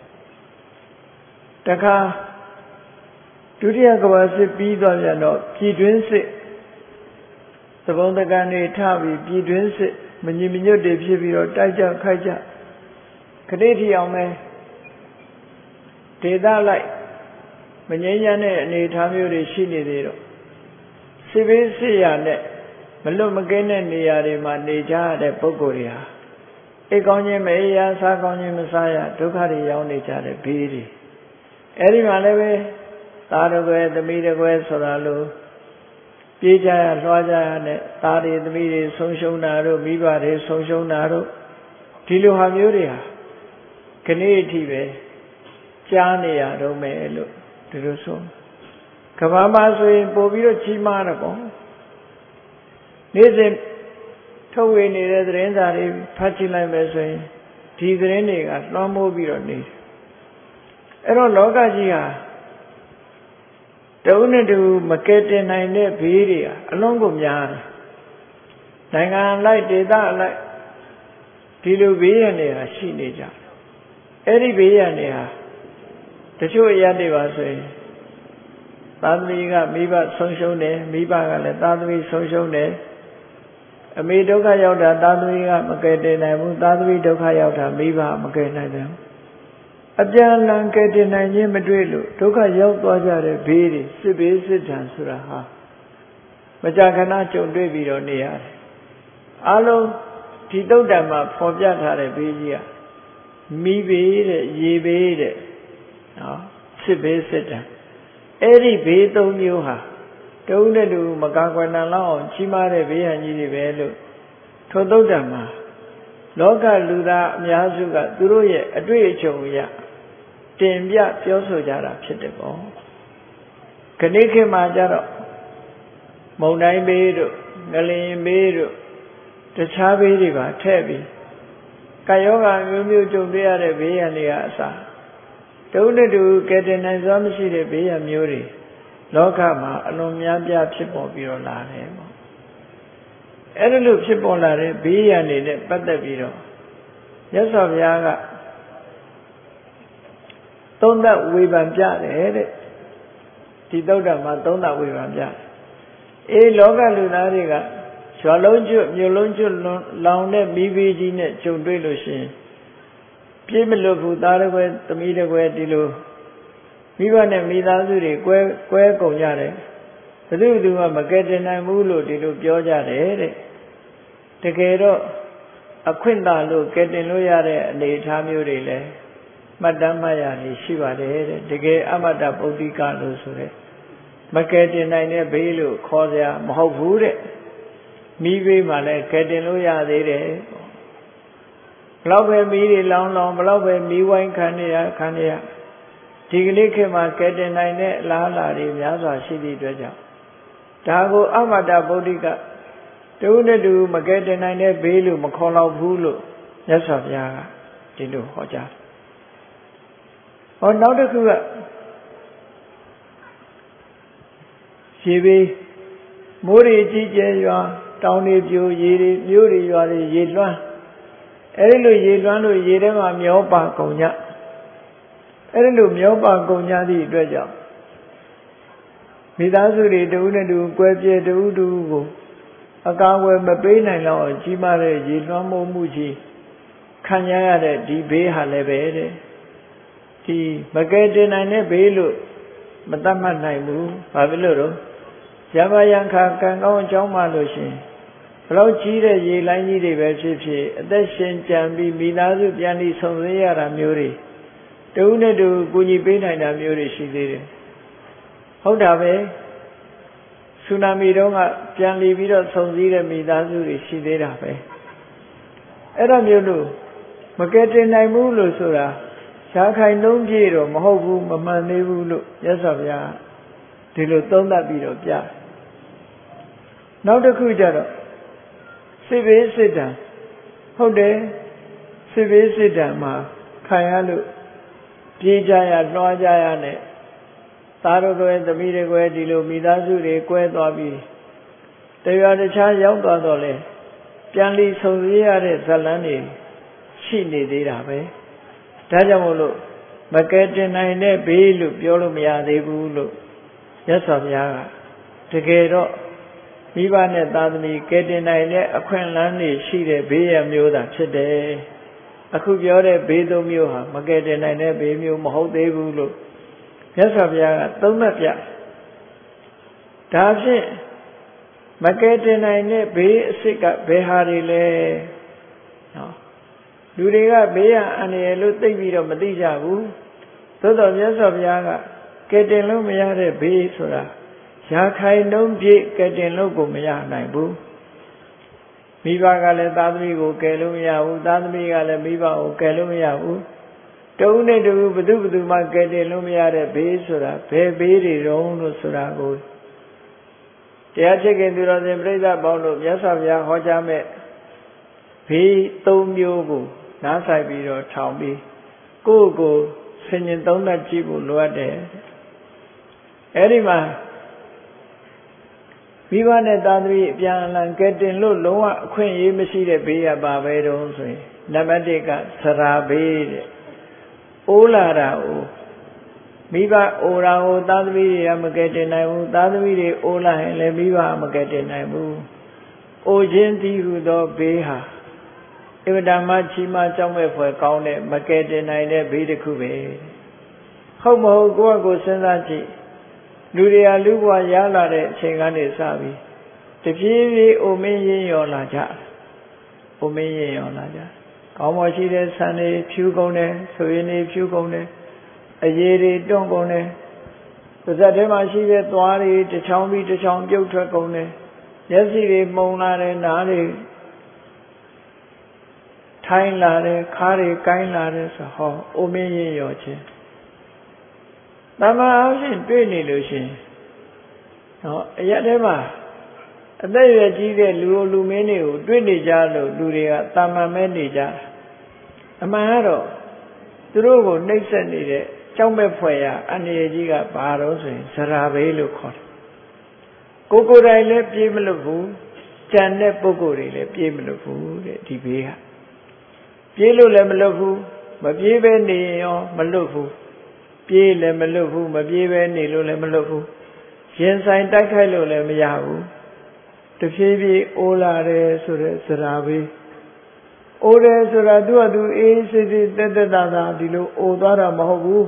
တခါဒုတိယကမ္ဘာစစ်ပြီးသွားပြန်တော့ပြည်တွင်းစစ်သဘုံတကံတွေထပြီးပြည်တွင်းစစ်မညီမညွတ်တွေဖြစ်ပြီးတော့တိုက်ကြခိုက်ကြခတိထီအောင်ပဲဒေသလိုက်မငြိမ်းချမ်းတဲ့အနေအထားမျိုးတွေရှိနေသေးတော့စစ်ဘေးစစ်ရာနဲ့မလွတ်မကင်းတဲ့နေရာတွေမှာနေကြရတဲ့ပုဂ္ဂိုလ်တွေဟာအိတ်ကောင်းခြင်းမအေးရစားကောင်းခြင်းမစားရဒုက္ခတွေရောက်နေကြတဲ့ဘေးတွေအဲ့ဒီမှာလည်းပဲသားတော်ကွယ်သမီးတော်ကွယ်ဆိုတာလို့ပြေးကြရလွှားကြရနဲ့သားတွေသမီးတွေဆုံးရှုံးတာတို့မိဘတွေဆုံးရှုံးတာတို့ဒီလိုဟာမျိုးတွေဟာခဏအထိပဲကြားနေရတော့မယ်လို့ဒီလိုဆိုကဘာမှာဆိုရင်ပို့ပြီးတော့ကြီးမားတော့ပေါ့နေ့စဉ်ထုတ်ဝေနေတဲ့သတင်းစာတွေဖတ်ကြည့်လိုက်မယ်ဆိုရင်ဒီသတင်းတွေကလွှမ်းမိုးပြီးတော့နေတယ်အဲ့တော့လောကကြီးဟာတဦးနဲ့တူမကယ်တင်နိုင်တဲ့ဘေးတွေဟာအလွန်ကိုများတယ်နိုင်ငံလိုက်ဒေသအလိုက်ဒီလိုဘေးရန်တွေဟာရှိနေကြအဲ့ဒီဘေးရန်တွေဟာတချို့အရာတွေပါဆိုရင်သာသမီကမိဘဆုံးရှုံးတယ်မိဘကလည်းသာသမီဆုံးရှုံးတယ်အမေဒုက္ခရောက်တာသာသမီကမကယ်တင်နိုင်ဘူးသာသမီဒုက္ခရောက်တာမိဘမကယ်နိုင်ဘူးအပြန်အလှန်ကယ်တင်နိုင်ခြင်းမတွေ့လို့ဒုက္ခရောက်သွားကြတဲ့ဘေးတွေစစ်ဘေးစစ်ထံဆိုတာဟာမကြာခဏကြုံတွေ့ပြီးတော့နေရတယ်အလုံးဒီတုတ်တံမှာဖော်ပြထားတဲ့ဘေးကြီးကမိဘေးတဲ့ရေဘေးတဲ့နော်စစ်ဘေးစစ်တံအဲ့ဒီဘေးသုံးမျိုးဟာတုံးတဲ့လူမကာကွယ်နိုင်လောက်အောင်ကြီးမားတဲ့ဘေးရန်ကြီးတွေပဲလို့ထိုသုတ်တံမှာလောကလူသားအများစုကသူတို့ရဲ့အတွေ့အကြုံအရတင်ပြပြောဆိုကြတာဖြစ်တယ်ပေါ့ခဏခေတ်မှာကြတော့မုန်တိုင်းဘေးတို့ငလျင်ဘေးတို့တခြားဘေးတွေပါထည့်ပြီးကာယောဂမျိုးမျိုးကြုံတွေ့ရတဲ့ဘေးရန်တွေကအစားတုံးတဲ့တူကယ်တင်နိုင်စွမ်းမရှိတဲ့ဘေးရန်မျိုးတွေလောကမှာအလွန်များပြားဖြစ်ပေါ်ပြီးတော့လာတယ်ပေါ့အဲ့ဒါလို့ဖြစ်ပေါ်လာတဲ့ဘေးရန်တွေနဲ့ပတ်သက်ပြီးတော့မြတ်စွာဘုရားကသုံးသပ်ဝေဖန်ပြတယ်တဲ့ဒီသုတ်တံမှာသုံးသပ်ဝေဖန်ပြအေးလောကလူသားတွေကရွာလုံးကျွတ်မြို့လုံးကျွတ်လောင်တဲ့မိဘကြီးနဲ့ကြုံတွေ့လို့ရှိရင်ပြေးမလွတ်ဘူးသားတကွဲသမီးတကွဲဒီလိုမိဘနဲ့မိသားစုတွေကွဲကုန်ကြတယ်ဘယ်သူမှမကယ်တင်နိုင်ဘူးလို့ဒီလိုပြောကြတယ်တဲ့တကယ်တော့အခွင့်သာလို့ကယ်တင်လို့ရတဲ့အနေအထားမျိုးတွေလည်းမှတ်တမ်းမှတ်ရနေရှိပါတယ်တဲ့တကယ်အမတ္တပုဒ္ဓိကလို့ဆိုတဲ့မကယ်တင်နိုင်တဲ့ဘေးလို့ခေါ်စရာမဟုတ်ဘူးတဲ့မိဘေးမှာလည်းကယ်တင်လို့ရသေးတယ်ဘလောက်ပဲမိတွေလောင်းဘလောက်ပဲမိဝိုင်းခံရဒီကနေ့ခေတ်မှာကယ်တင်နိုင်တဲ့အလားအလာတွေများစွာရှိသည့်အတွက်ကြောင့်ဒါကိုအမတ္တပုဒ္ဓိကတူနဲ့တူမကယ်တင်နိုင်တဲ့ဘေးလို့မခေါ်တော့ဘူးလို့မြတ်စွာဘုရားကဒီလိုဟောကြားနောက်တစ်ခုကရေဘေးမိုးတွေကြီးကျယ်ရွာတောင်တွေပြိုရေတွေမြို့တွေရွာတွေရေလွှမ်းအဲဒီလိုရေလွှမ်းလို့ရေထဲမှာမျောပါကုန်ကြအဲဒီလိုမျောပါကုန်ကြသည့်အတွက်ကြောင့်မိသားစုတွေတူနဲ့တူကွဲပြဲတူကိုအကာအကွယ်မပေးနိုင်တော့ကြီးမားတဲ့ရေလွှမ်းမိုးမှုကြီးခံရတဲ့ဒီဘေးဟာလည်းပဲတဲ့ဒီမကယ်တင်နိုင်တဲ့ဘေးလို့မတတ်မှတ်နိုင်ဘူးဘာဖြစ်လို့တော့ရမယံခါကံကောင်းအကြောင်းမှလို့ရှင်ဘလို့ကြီးတဲ့ရေလိုင်းကြီးတွေပဲဖြစ်ဖြစ်အသက်ရှင်ကြံပြီးမိသားစုပြန်ပြီးဆုံစည်းရတာမျိုးတွေတူနဲ့တူကူညီပေးနိုင်တာမျိုးတွေရှိသေးတယ်ဟုတ်တာပဲဆူနာမီတုန်းကပြန်လီပြီးတော့ဆုံစည်းတဲ့မိသားစုတွေရှိသေးတာပဲအဲ့ဒါမျိုးလို့မကယ်တင်နိုင်ဘူးလို့ဆိုတာရှားခိုင်လုံးပြည့်တော့မဟုတ်ဘူးမမှန်သေးဘူးလို့မြတ်စွာဘုရားဒီလိုသုံးသပ်ပြီးတော့ပြနောက်တစ်ခုကျတော့စစ်ဘေးစစ်တံဟုတ်တယ်စစ်ဘေးစစ်တံမှာခံရလို့ပြေးကြရလွှားကြရနဲ့သားတော်ကွယ်သမီးတွေကွယ်ဒီလိုမိသားစုတွေကွဲသွားပြီးတရားတခြားရောက်သွားတော့လေပြန်လီဆုံစည်းရတဲ့ဇလန်းတွေရှိနေသေးတာပဲဒါကြောင့်မို့လို့မကယ်တင်နိုင်တဲ့ဘေးလို့ပြောလို့မရသေးဘူးလို့မြတ်စွာဘုရားကတကယ်တော့မိဘနဲ့သားသမီးကယ်တင်နိုင်တဲ့အခွင့်အလမ်းတွေရှိတဲ့ဘေးရမျိုးသာဖြစ်တယ်အခုပြောတဲ့ဘေးသုံးမျိုးဟာမကယ်တင်နိုင်တဲ့ဘေးမျိုးမဟုတ်သေးဘူးလို့မြတ်စွာဘုရားကသုံးသပ်ပြဒါဖြင့်မကယ်တင်နိုင်တဲ့ဘေးအစစ်ကဘယ်ဟာတွေလဲနော်လူတွေကဘေးရအန္တရာယ်လို့သိပြီးတော့မသိကြဘူးသို့တော်မြတ်စွာဘုရားကကယ်တင်လို့မရတဲ့ဘေးဆိုတာရာခိုင်နှုန်းပြည့်ကယ်တင်လို့ကိုမရနိုင်ဘူးမိဘကလည်းသားသမီးကိုကယ်လို့မရဘူးသားသမီးကလည်းမိဘကိုကယ်လို့မရဘူးတုံးနဲ့တူဘသူမှကယ်တင်လို့မရတဲ့ဘေးဆိုတာဘယ်ဘေးတွေတုံးလို့ဆိုတာကိုတရားချစ်ခင်သူတော်စင်ပြိဿပေါင်းတို့မြတ်စွာဘုရားဟောကြားမဲ့ဘေး၃မျိုးကိုနားဆိုင်ပြီးတော့ထောင်ပြီးကိုယ့်ကိုဆင်ញင်သုံးသပ်ကြည့်ဖို့လိုအပ်တယ်အဲ့ဒီမှာမိဘနဲ့သားသမီးအပြန်အလှန်ကယ်တင်လို့လုံးဝအခွင့်အရေးမရှိတဲ့ဘေးရပါပဲတုံးဆိုရင်နံပါတ်1ကဆရာဘေးတဲ့အိုးလာတာအိုးမိဘအိုရာကိုသားသမီးတွေကမကယ်တင်နိုင်ဘူးသားသမီးတွေအိုးလာရင်လည်းမိဘမကယ်တင်နိုင်ဘူးအိုခြင်းတည်ဟူသောဘေးဟာအဝတ္တမချီမကြောက်မဲ့ဖွယ်ကောင်းတဲ့မကယ်တင်နိုင်တဲ့ဘေးတစ်ခုပဲဟုတ်မဟုတ်ကိုယ့်အကိုစဉ်းစားကြည့်လူတွေကလူဘဝရလာတဲ့အချိန်ကနေစပြီးတပြေးပြေးအိုမင်းရင်ရော်လာကြအိုမင်းရင်ရော်လာကြကောင်းမရှိတဲ့ဆန်တွေဖြူကုန်တယ်ဆိုရင်တွေဖြူကုန်တယ်အရည်တွေတွန့်ကုန်တယ်ပါးစပ်ထဲမှာရှိတဲ့သွားတွေတစ်ချောင်းပြီးတစ်ချောင်းပြုတ်ထွက်ကုန်တယ်မျက်စိတွေမှုန်လာတယ်နားတွေထိုင်းလာတယ်ခါးတွေကိုင်းလာတယ်ဆိုဟောအိုမင်းရင်ရော်ခြင်းတမန်အားဖြင့်တွေ့နေလို့ရှိရင်အရက်ထဲမှာအသက်ရွယ်ကြီးတဲ့လူမင်းတွေကိုတွေ့နေကြလို့လူတွေကတာမန်မဲနေကြအမှန်ကတော့သူတို့ကိုနှိပ်စက်နေတဲ့ကြောက်မဲ့ဖွယ်ရအန္တရာယ်ကြီးကဘာတော့ဆိုရင်ဇရာဘေးလို့ခေါ်တယ်ကိုယ်တိုင်လည်းပြေးမလွတ်ဘူးကြံတဲ့ပုဂ္ဂိုလ်တွေလည်းပြေးမလွတ်ဘူးတဲ့ဒီဘေးကပြေးလို့လည်းမလွတ်ဘူးမပြေးပဲနေရောမလွတ်ဘူးပြေးလည်းမလွတ်ဘူးမပြေးပဲနေလို့လည်းမလွတ်ဘူးရင်ဆိုင်တိုက်ခိုက်လို့လည်းမရဘူးဖြည်းဖြည်းအိုးလာတယ်ဆိုတဲ့စရာပဲအိုးတယ်ဆိုတာသူ့အတူအေးစိတ်စိတ်တက်တက်တာတာဒီလိုအိုသွားတာမဟုတ်ဘူး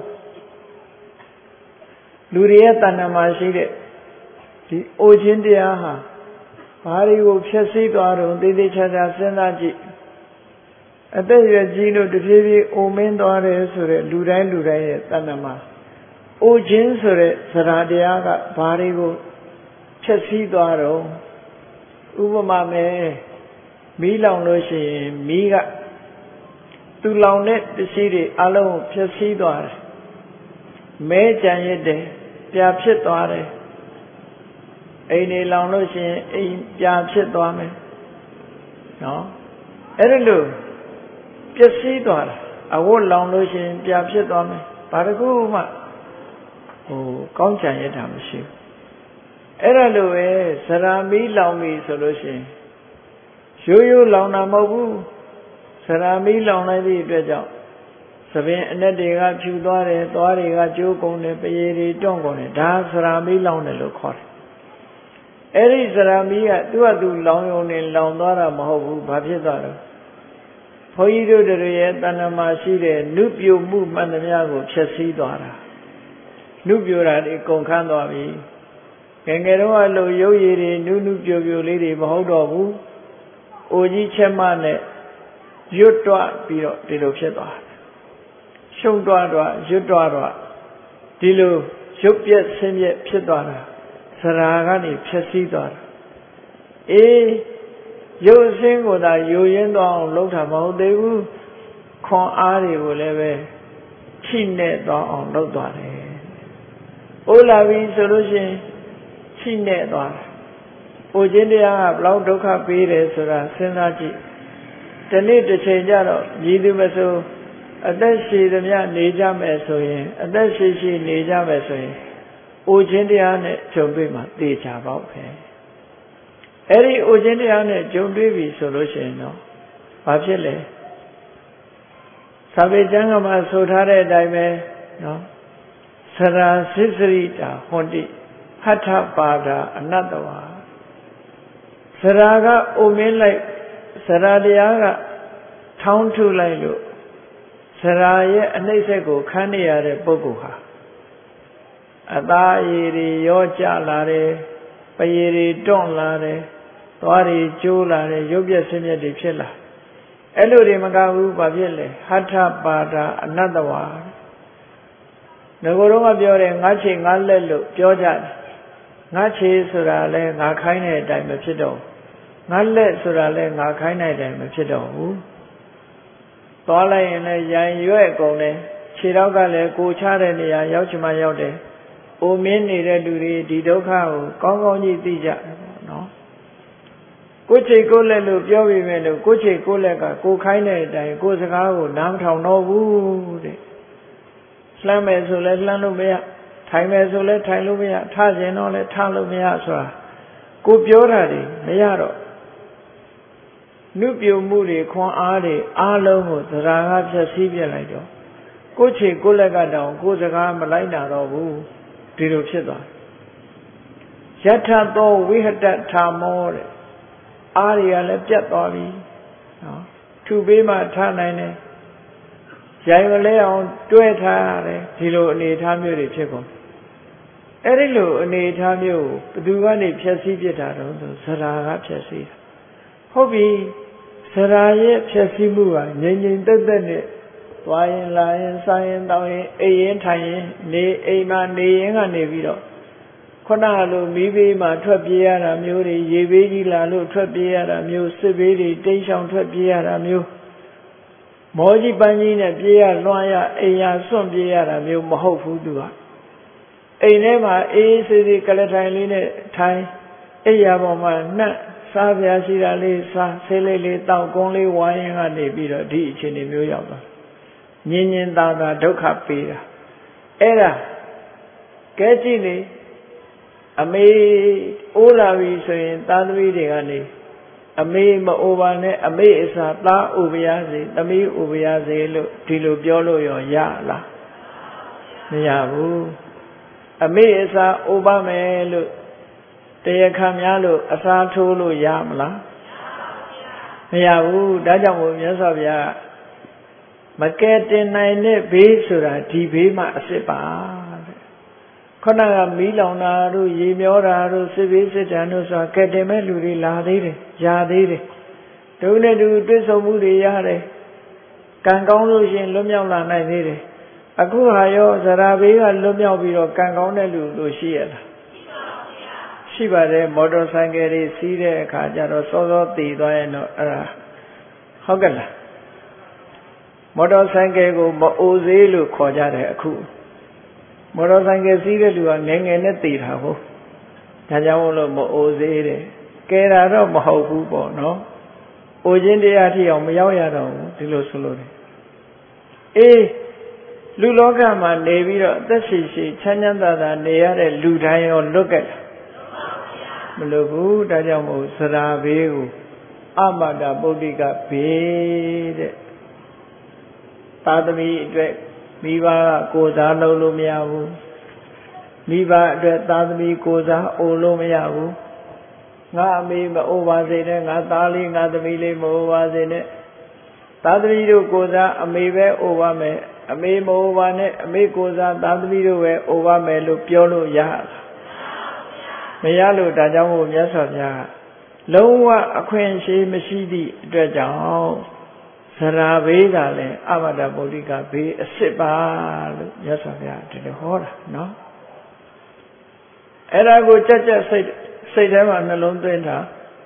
လူတွေရဲ့တဏ္ဍာမှာရှိတဲ့ဒီအိုခြင်းတရားဟာဘာတွေကိုဖျက်ဆီးသွားတော့သေသေးချာချာစဉ်းစားကြည့်အသက်ရွယ်ကြီးလို့တဖြည်းဖြည်းအိုမင်းသွားတယ်ဆိုတဲ့လူတိုင်းရဲ့တဏ္ဍာမှာအိုခြင်းဆိုတဲ့စရာတရားကဘာတွေကိုဖျက်ဆီးသွားတော့ဥပမာမဲ့မီးလောင်လို့ရှိရင်မီးကသူလောင်တဲ့ပစ္စည်းတွေအလုံးကိုဖျက်ဆီးသွားတယ်မဲကြံရစ်တယ်ပြာဖြစ်သွားတယ်အိမ်တွေလောင်လို့ရှိရင်အိမ်ပြာဖြစ်သွားမယ်နော်အဲ့ဒါလို့ပျက်စီးသွားတာအဝတ်လောင်လို့ရှိရင်ပြာဖြစ်သွားမယ်ဘာတကူမှကောင်းကြံရတာမရှိဘူးအဲ့ဒါလို့ပဲစရာမီးလောင်ပြီဆိုလို့ရှိရင်ရိုးလောင်တာမဟုတ်ဘူးစရာမီးလောင်လိုက်သည့်အတွက်ကြောင့်သပင်အနက်တွေကဖြူသွားတယ်သွားတွေကကျိုးကုန်တယ်ပရေတွေတွန့်ကုန်တယ်ဒါစရာမီးလောင်တယ်လို့ခေါ်တယ်အဲ့ဒီစရာမီးကသူ့ဟာသူလောင်ယုံနေလောင်သွားတာမဟုတ်ဘူးဘာဖြစ်သွားလဲဘုန်းကြီးတို့တွေရဲ့တဏ္ဍာမှာရှိတဲ့နုပြိုမှုမှန်သမျှကိုဖျက်ဆီးသွားတာနုပြိုတာတွေကုန်ခန်းသွားပြီငယ်ငယ်တော့အလိုရုပ်ရည်တွေနုပြိုလေးတွေမဟုတ်တော့ဘူးအိုကြီးချက်မနဲ့ရွတ်တွပြီးတော့ဒီလိုဖြစ်သွားတယ်ရှုံတွရွတ်တွဒီလိုရုပ်ပြက်ဆင်းပြက်ဖြစ်သွားတာစရာကနေဖြည့်ဆည်းသွားတာအေးရုပ်အစင်းကိုသာယိုရင်းသွားအောင်လုပ်တာမဟုတ်သေးဘူးခွန်အားတွေကိုလည်းပဲချိနဲ့သွားအောင်လုပ်သွားတယ်အိုးလာပြီဆိုလို့ရှိရင်ချိနဲ့သွားတယ်အိုခြင်းတရားကဘလောက်ဒုက္ခပေးတယ်ဆိုတာစဉ်းစားကြည့်ဒီနေ့တစ်ချိန်ကျတော့မြည်သူမဆိုအသက်ရှည်သမျှနေကြမယ်ဆိုရင်အသက်ရှည်နေကြမယ်ဆိုရင်အိုခြင်းတရားနဲ့ကြုံတွေ့မှာသေချာပေါ့ပဲအဲ့ဒီအိုခြင်းတရားနဲ့ကြုံတွေ့ပြီဆိုလို့ရှိရင်တော့ဘာဖြစ်လဲသာဝေကျမ်းကမှာဆိုထားတဲ့အတိုင်းပဲနော်စရာသစ္စရိတာဟွန်တိဟထပါဒာအနတ္တဝါစရာကအိုမင်းလိုက်စရာတရားကထောင်းထုလိုက်လို့စရာရဲ့အနှိမ့်ဆက်ကိုခံနေရတဲ့ပုဂ္ဂိုလ်ဟာအသားအရည်တွေရောကျလာတယ်ပရည်တွေတွန့်လာတယ်သွားတွေကျိုးလာတယ်ရုပ်ပြက်ဆင်းရဲတွေဖြစ်လာအဲ့လိုတွေမကဘူးဘာဖြစ်လဲဟထပါဒာအနတ္တဝါငါကတော့ပြောတယ်ငါခြေငါလက်လို့ပြောကြတယ်ငါခြေဆိုတာလဲငါခိုင်းတဲ့အတိုင်းမဖြစ်တော့ငါလက်ဆိုတာလဲငါခိုင်းတဲ့အတိုင်းမဖြစ်တော့ဘူးသွားလိုက်ရင်လည်းရန်ရွက်ကုန်တယ်ခြေတော့ကလည်းကိုချတဲ့နေရာရောက်ချင်မှရောက်တယ်အိုမင်းနေတဲ့လူတွေဒီဒုက္ခကိုကောင်းကောင်းကြီးသိကြတယ်ပေါ့နော်ကိုယ်ခြေကိုယ်လက်လို့ပြောပြမယ်လို့ကိုယ်ခြေကိုယ်လက်ကကိုခိုင်းတဲ့အတိုင်းကိုယ်စကားကိုနားမထောင်တော့ဘူးတဲ့လှမ်းမယ်ဆိုလဲလှမ်းလို့မရထိုင်မယ်ဆိုလဲထိုင်လို့မရထခြင်းတော့လဲထလို့မရဆိုတာကိုပြောတာတွေမရတော့နုပြိုမှုတွေခွန်အားတွေအားလုံးကိုသရာကဖြည့်ဆည်းပြလိုက်တော့ကိုယ်ခြေကိုယ်လက်ကတောင်ကိုယ်စကားမလိုက်နာတော့ဘူးဒီလိုဖြစ်သွားယထသောဝိဟတထာမောတဲ့အားတွေကလည်းပြတ်သွားပြီနော်ထုပေးမှထားနိုင်တယ်ရိုင်မလဲအောင်တွဲထားရတယ်ဒီလိုအနေအထားမျိုးတွေဖြစ်ကုန်အဲ့ဒီလိုအနေအထားမျိုးဘယ်သူကနေဖြည့်ဆည်းပြတာတော့ဆိုသရာကဖြည့်ဆည်းဟုတ်ပြီသရာရဲ့ဖြည့်ဆည်းမှုကငြိမ်ငြိမ်သက်သက်နဲ့သွားရင်လာရင်စားရင်တောင်းရင်အိပ်ရင်ထိုင်ရင်နေအိမ်မှာနေရင်ကနေပြီးတော့ခုနလိုမိဘေးမှာထွက်ပြေးရတာမျိုးတွေရေဘေးကြီးလာလို့ထွက်ပြေးရတာမျိုးစစ်ဘေးတွေတိမ်းရှောင်ထွက်ပြေးရတာမျိုးမောကြီးပန်းကြီးနဲ့ပြေးရလွှမ်းရအိမ်ရစွန့်ပြေးရတာမျိုးမဟုတ်ဘူးသူကအိမ်ထဲမှာအေးစေးစေးကလထိုင်လေးနဲ့ထိုင်အိမ်ရပေါ်မှာနှက်စားပြားရှိတာလေးစားဆေးလေးတောက်ကုန်းလေးဝိုင်းရင်ကနေပြီးတော့ဒီအခြေအနေမျိုးရောက်သွားညင်ညင်သာသာဒုက္ခပေးတာအဲ့ဒါကဲကြည့်နေအမေအိုးလာပြီဆိုရင်သားသမီးတွေကနေအမေမအိုပါနဲ့အမေအစားသားအိုပါရစေသမီးအိုပါရစေလို့ဒီလိုပြောလို့ရလားမရဘူးအမေအစားအိုပါမယ်လို့တရားခံများလို့အစားထိုးလို့ရမလားမရဘူးဒါကြောင့်မို့မြတ်စွာဘုရားမကဲတင်နိုင်တဲ့ဘေးဆိုတာဒီဘေးမှာအစစ်ပါတဲ့ခဏကမီးလောင်တာတို့ရေမျောတာတို့စစ်ဘေးစစ်တမ်းတို့ဆိုတာကဲတင်မဲ့လူတွေလာသေးတယ်ຢာသေးတယ်ဒုနဲ့တူတွေ့ဆုံမှုတွေရတယ်ကံကောင်းလို့ရှင်လွတ်မြောက်လာနိုင်သေးတယ်အခုဟာရောဇရာဘေးကလွတ်မြောက်ပြီးတော့ကံကောင်းတဲ့လူတို့ရှိရလားရှိပါတယ်မော်တော်ဆိုင်ကယ်တွေစီးတဲ့အခါကျတော့စောစောတည်သွားရင်တော့အဲ့ဒါဟုတ်ကဲ့လားမော်တော်ဆိုင်ကယ်ကိုမအိုသေးလို့ခေါ်ကြတယ်အခုမော်တော်ဆိုင်ကယ်စီးတဲ့လူကငယ်ငယ်နဲ့တည်တာဟုတ်ဒါကြောင့်မို့လို့မအိုသေးတယ်ကဲတာတော့မဟုတ်ဘူးပေါ့နော်အိုခြင်းတရားထိအောင်မရောက်ရတော့ဘူးဒီလိုဆိုလို့အေးလူလောကမှာနေပြီးတော့အသက်ရှိရှိချမ်းချမ်းသာသာနေရတဲ့လူတိုင်းရောလွတ်ကြတယ်မလို့ဘူးဒါကြောင့်မို့စရာဘေးကိုအမတာပုဒ္ဓိကဘေးတဲ့သာသမီအတွက်မိဘကကိုယ်စားလုပ်လို့မရဘူးမိဘအတွက်သာသမီကိုယ်စားအိုလို့မရဘူးငါအမေမအိုပါစေနဲ့ငါသားလေးငါသမီးလေးမအိုပါစေနဲ့သာသမီတို့ကိုယ်စားအမေပဲအိုပါမယ်အမေမအိုပါနဲ့အမေကိုယ်စားသာသမီတို့ပဲအိုပါမယ်လို့ပြောလို့ရမရလို့ဒါကြောင့်မို့မြတ်စွာဘုရားလုံးဝအခွင့်အရေးမရှိသည့်အတွက်ကြောင့်ဇရာဘေးကလည်းအမတ္တဗုဒ္ဓိကဘေးအစစ်ပါလို့မြတ်စွာဘုရားဒီလိုဟောတာနော်အဲ့ဒါကိုကြက်ကြက်စိတ်ထဲမှာနှလုံးသွင်းတာ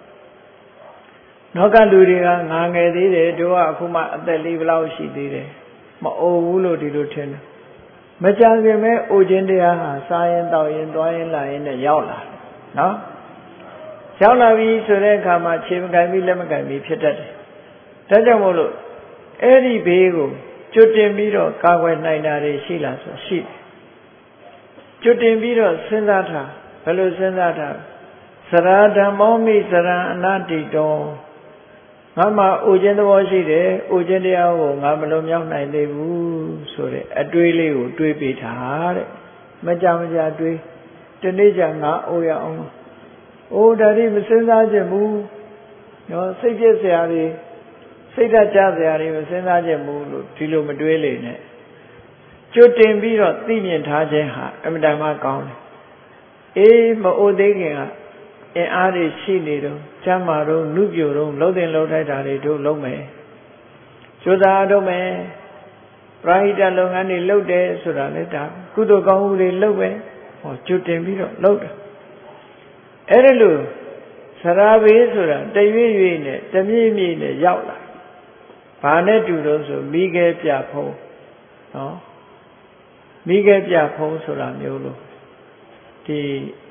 နောကလူတွေကငါငယ်သေးတယ်တို့ကအခုမှအသက်လေးဘလောက်ရှိသေးတယ်မအိုဘူးလို့ဒီလိုထင်တယ်မကြခင်မဲ့အိုခြင်းတရားဟာစားရင်တောက်ရင်သွားရင်လာရင်နဲ့ရောက်လာတယ်နော်ရောက်လာပြီဆိုတဲ့အခါမှာခြေမကင်ပြီးလက်မကင်ပြီးဖြစ်တတ်တယ်ဒါကြောင့်မို့လို့အဲ့ဒီဘေးကိုကျွတ်တင်ပြီးတော့ကာကွယ်နိုင်တာတွေရှိလားဆိုရှိတယ်ကျွတ်တင်ပြီးတော့စဉ်းစားထားဘယ်လိုစဉ်းစားထားစရာဓမ္မောမိစရံအနာတိတောငါမှအိုခြင်းသဘောရှိတယ်အိုခြင်းတရားကိုငါမလွန်မြောက်နိုင်သေးဘူးဆိုတဲ့အတွေးလေးကိုတွေးပေးထားတဲ့မကြတွေးဒီနေ့ကျငါအိုရအောင်အိုဒါတွေမစဉ်းစားချင်ဘူးနော်စိတ်ပြည့်စရာတွေစိတ်ဓာတ်ကြစရာတွေမစဉ်းစားချင်ဘူးလို့ဒီလိုမတွေးလေနဲ့ကျွတ်တင်ပြီးတော့သိမြင်ထားခြင်းဟာအမှန်တမ်းကောင်းတယ်အေးမအိုသေးခင်ကအင်အားတွေရှိနေတော့ကျမ်းမာတော့နုပြိုတော့လှုပ်တင်လှုပ်ထိုက်တာတွေတို့လုံးမယ်ကြိုးစားတော့မယ်ပရိဟိတလုပ်ငန်းတွေလုပ်တယ်ဆိုတာလေဒါကုသိုလ်ကောင်းမှုတွေလုပ်ပဲဟောကျွတ်တင်ပြီးတော့လုပ်တယ်အဲ့ဒါလို့စရာဘေးဆိုတာတရွေ့ရွေ့နဲ့တမြင့်မြင့်နဲ့ရောက်လာဘာနဲ့တူတော့ဆိုမိခဲပြဖုံးနော်မိခဲပြဖုံးဆိုတာမျိုးလို့ဒီ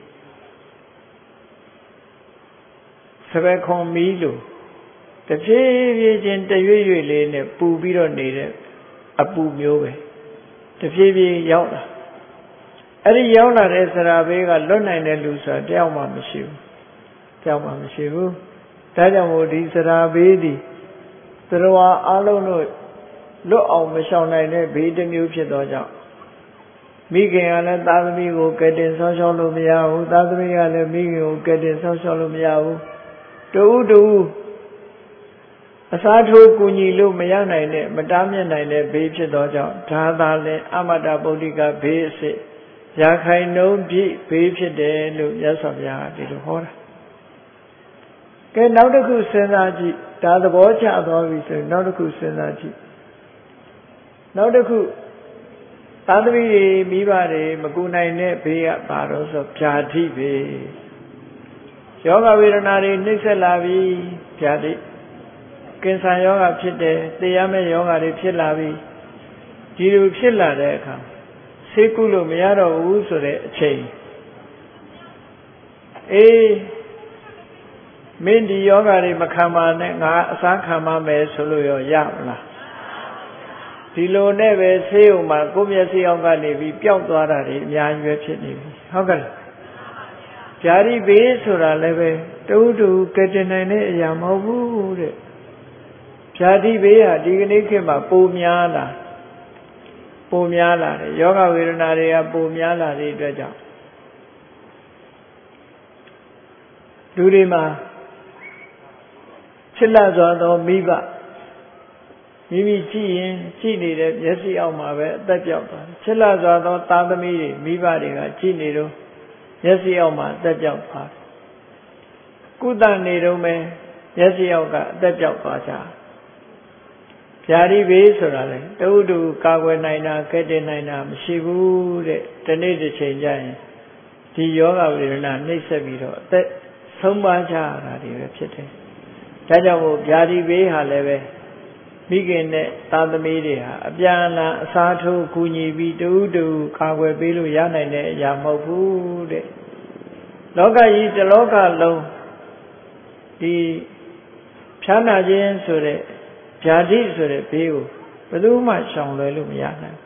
စပယ်ခွန်မီးလို့တဖြည်းဖြည်းချင်းတရွေ့ရွေ့လေးနဲ့ပူပြီးတော့နေတဲ့အပူမျိုးပဲတဖြည်းဖြည်းရောက်လာအဲ့ဒီရောက်လာတဲ့စရာဘေးကလွတ်နိုင်တဲ့လူဆိုတာတယောက်မှမရှိဘူးတယောက်မှမရှိဘူးဒါကြောင့်မို့ဒီစရာဘေးဒီသရဝါအလုံးတို့လွတ်အောင်မရှောင်နိုင်တဲ့ဘေးတစ်မျိုးဖြစ်သောကြောင့်မိခင်ကလည်းသာသမီကိုကယ်တင်ဆောင်းရှောက်လို့မရဘူးသာသမီကလည်းမိခင်ကိုကယ်တင်ဆောင်းရှောက်လို့မရဘူးတူအစားထိုးကူညီလို့မရနိုင်တဲ့မတားမြစ်နိုင်တဲ့ဘေးဖြစ်သောကြောင့်ဒါသာလည်းအမတ္တဗုဒ္ဓိကဘေးအစစ်ရာခိုင်နှုန်းပြည့်ဘေးဖြစ်တယ်လို့မြတ်စွာဘုရားဒီလိုဟောတာကဲနောက်တစ်ခုစဉ်းစားကြည့်ဒါသဘောကျသွားပြီဆိုရင်နောက်တစ်ခုစဉ်းစားကြည့်နောက်တစ်ခုသာသမီတွေမိဘတွေမကူနိုင်တဲ့ဘေးကဘာလို့ဆိုဖြာတိဘေးယောဂဝေဒနာတွေနှိမ့်ဆက်လာပြီဖြာတိကင်ဆာယောဂဖြစ်တယ်သိရမယ့်ယောဂတွေဖြစ်လာပြီဒီလိုဖြစ်လာတဲ့အခါဆေးကုလို့မရတော့ဘူးဆိုတဲ့အချိန်အေးမင်းဒီယောဂတွေမခံပါနဲ့ငါအစားခံပါမယ်ဆိုလို့ရမလားဒီလိုနဲ့ပဲဆေးုံမှာကိုယ်မျက်စိအောင်ကနေပြီးပျောက်သွားတာတွေအများကြီးပဲဖြစ်နေပြီဟုတ်ကဲ့ဗျာတိဘေးဆိုတာလည်းပဲတူကယ်တင်နိုင်တဲ့အရာမဟုတ်ဘူးတဲ့ဗျာတိဘေးဟာဒီကနေ့ခေတ်မှာပိုများလာတယ်ယောဂဝေဒနာတွေကပိုများလာတဲ့အတွက်ကြောင့်လူတွေမှာချစ်လက်စွာသောမိဘမိမိကြည့်ရင်ကြည့်နေတဲ့မျက်စိအောက်မှာပဲအသက်ပြောက်သွားတယ်ချစ်လက်စွာသောသားသမီးတွေမိဘတွေကကြည့်နေတော့မျက်စိအောက်မှာအသက်ပြောက်သွားတယ်ကုသနေတော့မယ်မျက်စိအောက်ကအသက်ပြောက်သွားကြဗျာတိဘေးဆိုတာလေတူတူကာကွယ်နိုင်တာကဲတင်နိုင်တာမရှိဘူးတဲ့ဒီနေ့တစ်ချိန်ကျရင်ဒီယောဂဝေဒနာနှိမ့်ဆက်ပြီးတော့အသက်ဆုံးပါကြရတာတွေပဲဖြစ်တယ်ဒါကြောင့်မို့ဗျာတိဘေးဟာလည်းပဲမိခင်နဲ့သားသမီးတွေဟာအပြန်အလှန်အစားထိုးကူညီပြီးတူတူကာကွယ်ပေးလို့ရနိုင်တဲ့အရာမဟုတ်ဘူးတဲ့လောကကြီးတစ်လောကလုံးဒီဖြားနာခြင်းဆိုတဲ့ဗျာတိဆိုတဲ့ဘေးကိုဘယ်သူမှရှောင်လွယ်လို့မရနိုင်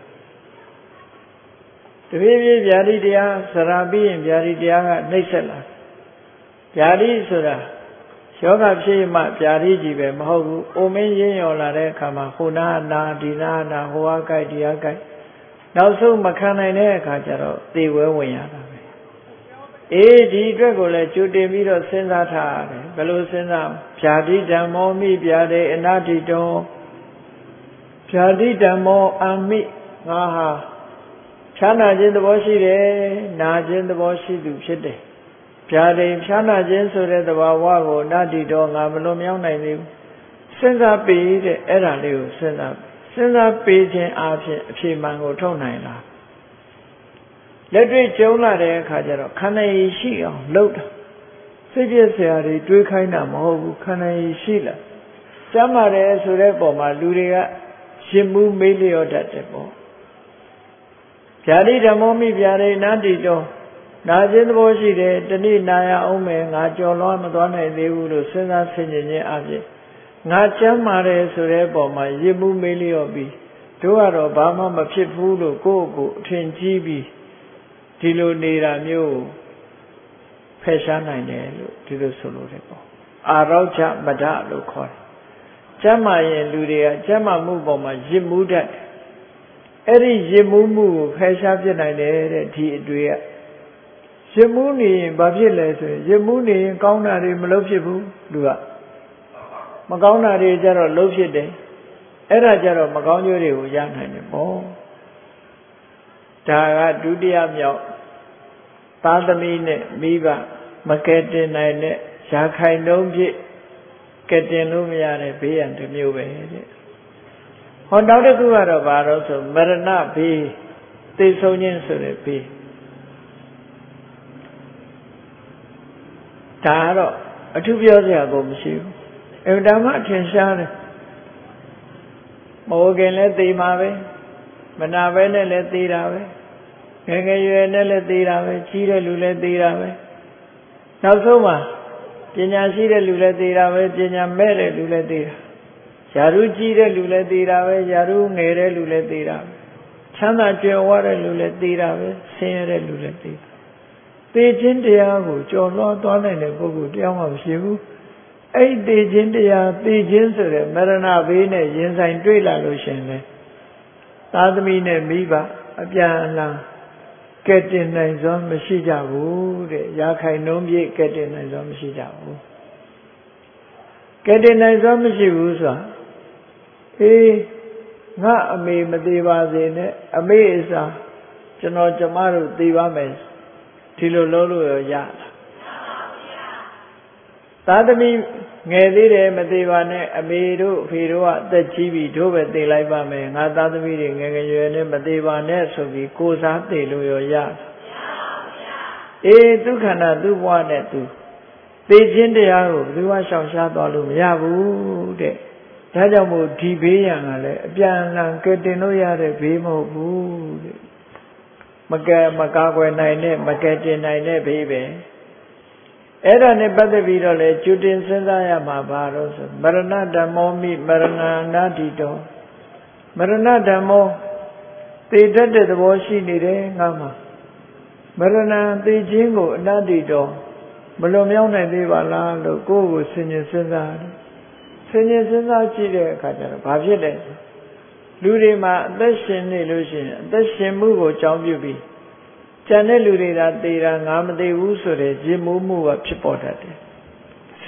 တဖြည်းဖြည်းဗျာတိတရားစရာပြီးရင်ဗျာတိတရားကနှိမ့်ဆက်လာဗျာတိဆိုတာယောဂဖြစ်မှဗျာတိကြီးပဲမဟုတ်ဘူးအိုမင်းရင်းရော်လာတဲ့အခါမှာဟိုနာနာဒီနာနာဟိုအားကြိုက်ဒီအားကြိုက်နောက်ဆုံးမခံနိုင်တဲ့အခါကျတော့သေဝဲဝင်ရတာပဲအေးဒီအတွက်ကိုလည်းကြိုတင်ပြီးတော့စဉ်းစားထားရတယ်ဘယ်လိုစဉ်းစားဗျာတိဓမ္မောမိဗျာတေအနာတိတောဗျာတိဓမ္မောအာမိငါဟာဖြားနာခြင်းသဘောရှိတယ်နာခြင်းသဘောရှိသူဖြစ်တယ်ဗျာတိဖြားနာခြင်းဆိုတဲ့သဘာဝကိုအနာတိတောငါမလွန်မြောက်နိုင်သေးဘူးစဉ်းစားပြီးတဲ့အဲ့ဒါလေးကိုစဉ်းစားပြီးခြင်းအပြင်အဖြေမှန်ကိုထုတ်နိုင်လားလက်တွေ့ကျုံလာတဲ့အခါကျတော့ခန္ဓာရည်ရှိအောင်လုပ်တာစိတ်ပြည့်စရာတွေတွေးခိုင်းတာမဟုတ်ဘူးခန္ဓာရည်ရှိလာကျမ်းပါတယ်ဆိုတဲ့ပုံမှာလူတွေကရှင်မှုမေးလျော့တတ်တယ်ပေါ့ဗျာတိဓမ္မောမိဗျာတိနာတိတောနာခြင်းသဘောရှိတယ်တဏိနာရအောင်မယ်ငါကြော်လွှားမသွားနိုင်သေးဘူးလို့စဉ်းစားဆင်ခြင်ခြင်းအပြင်ငါကျမ်းပါတယ်ဆိုတဲ့ပုံမှာရှင်မှုမေးလျော့ပြီးတို့ကတော့ဘာမှမဖြစ်ဘူးလို့ကိုယ့်ကိုယ်အထင်ကြီးပြီးဒီလိုနေတာမျိုးဖယ်ရှားနိုင်တယ်လို့ဒီလိုဆိုလို့တယ်ပေါ့အာရောချမဒလို့ခေါ်တယ်ကျမ်းမာရင်လူတွေကကျမ်းမာမှုပေါ်မှာရစ်မှုတတ်အဲ့ဒီရစ်မှုကိုဖယ်ရှားပြနိုင်တယ်တဲ့ဒီအတွေ့ကရစ်မှုနေရင်ဘာဖြစ်လဲဆိုရင်ရစ်မှုနေရင်ကောင်းတာတွေမလုပ်ဖြစ်ဘူးလူကမကောင်းတာတွေကြတော့လုပ်ဖြစ်တယ်အဲ့ဒါကြတော့မကောင်းကျိုးတွေကိုရနိုင်တယ်ပေါ့ဒါကဒုတိယမြောက်သားသမီးနဲ့မိဘမကယ်တင်နိုင်တဲ့ရာခိုင်နှုန်းဖြင့်ကယ်တင်လို့မရတဲ့ဘေးရန်တစ်မျိုးပဲတဲ့ဟောနောက်တစ်ခုကတော့ဘာလို့ဆိုမရဏဘေးသိဆုံးခြင်းဆိုတဲ့ဘေးဒါကတော့အထူးပြောစရာကိုမရှိဘူးအဲဒါမှအထင်ရှားတယ်မဟုတ်ခင်လည်းသိမှာပဲမနာပဲနဲ့လည်းသိတာပဲငယ်ငယ်ရွယ်နဲ့လည်းသိတာပဲကြီးတဲ့လူလည်းသိတာပဲနောက်ဆုံးမှာပညာရှိတဲ့လူလည်းသိတာပဲပညာမဲ့တဲ့လူလည်းသိတာယာရုကြီးတဲ့လူလည်းသိတာပဲယာရုငယ်တဲ့လူလည်းသိတာပဲချမ်းသာကြွယ်ဝတဲ့လူလည်းသိတာပဲဆင်းရဲတဲ့လူလည်းသိတာသိခြင်းတရားကိုကြော်လွှားသွားနိုင်တဲ့ပုဂ္ဂိုလ်တရားမှမရှိဘူးအဲ့ဒီသိခြင်းတရားသိခြင်းဆိုတဲ့မရဏဘေးနဲ့ရင်ဆိုင်တွေ့လာလို့ရှင်လေသားသမီးနဲ့မိဘအပြန်အလှန်ကဲ့တင်နိုင်စွမ်းမရှိကြဘူးတဲ့ရာခိုင်နှုန်းပြည့်ကဲ့တင်နိုင်စွမ်းမရှိကြဘူးကဲ့တင်နိုင်စွမ်းမရှိဘူးဆိုတာအေးငါအမေမသေးပါစေနဲ့အမေအစားကျွန်တော်ကျမတို့သေပါမယ်ဒီလိုလုပ်လို့ရလားသားသမီးငယ်သေးတယ်မသေးပါနဲ့အမေတို့အဖေတို့ကအသက်ကြီးပြီတို့ပဲသေလိုက်ပါမယ်ငါသားသမီးတွေငယ်ငယ်ရွယ်နဲ့မသေးပါနဲ့ဆိုပြီးကိုစားသေလို့ရအေးသူခန္ဓာသူ့ဘဝနဲ့သူသေခြင်းတရားကိုဘယ်သူမှရှောင်ရှားသွားလို့မရဘူးတဲ့ဒါကြောင့်မို့ဒီဘေးရန်ကလည်းအပြန်အလှန်ကဲတင်လို့ရတဲ့ဘေးမဟုတ်ဘူးတဲ့မကာကွယ်နိုင်တဲ့မကယ်တင်နိုင်တဲ့ဘေးပဲအဲ့ဒါနဲ့ပတ်သက်ပြီးတော့လေကျွတင်စဉ်းစားရမှာပါတော့ဆိုမရဏဓမ္မောမိမရဏနာတိတောမရဏဓမ္မောသေတတ်တဲ့သဘောရှိနေတယ်ငါမှာမရဏသေခြင်းကိုအနတ္တိတောမလွန်မြောက်နိုင်သေးပါလားလို့ကိုယ့်ကိုဆင်ញင်စဉ်းစားတယ်ဆင်ញင်စဉ်းစားကြည့်တဲ့အခါကျတော့ဘာဖြစ်လဲလူတွေမှာအသက်ရှင်နေလို့ရှိရင်အသက်ရှင်မှုကိုကြောင်းပြုပြီးကျန်တဲ့လူတွေကသေတာငါမသိဘူးဆိုတဲ့ရည်မှုမှုကဖြစ်ပေါ်တတ်တယ်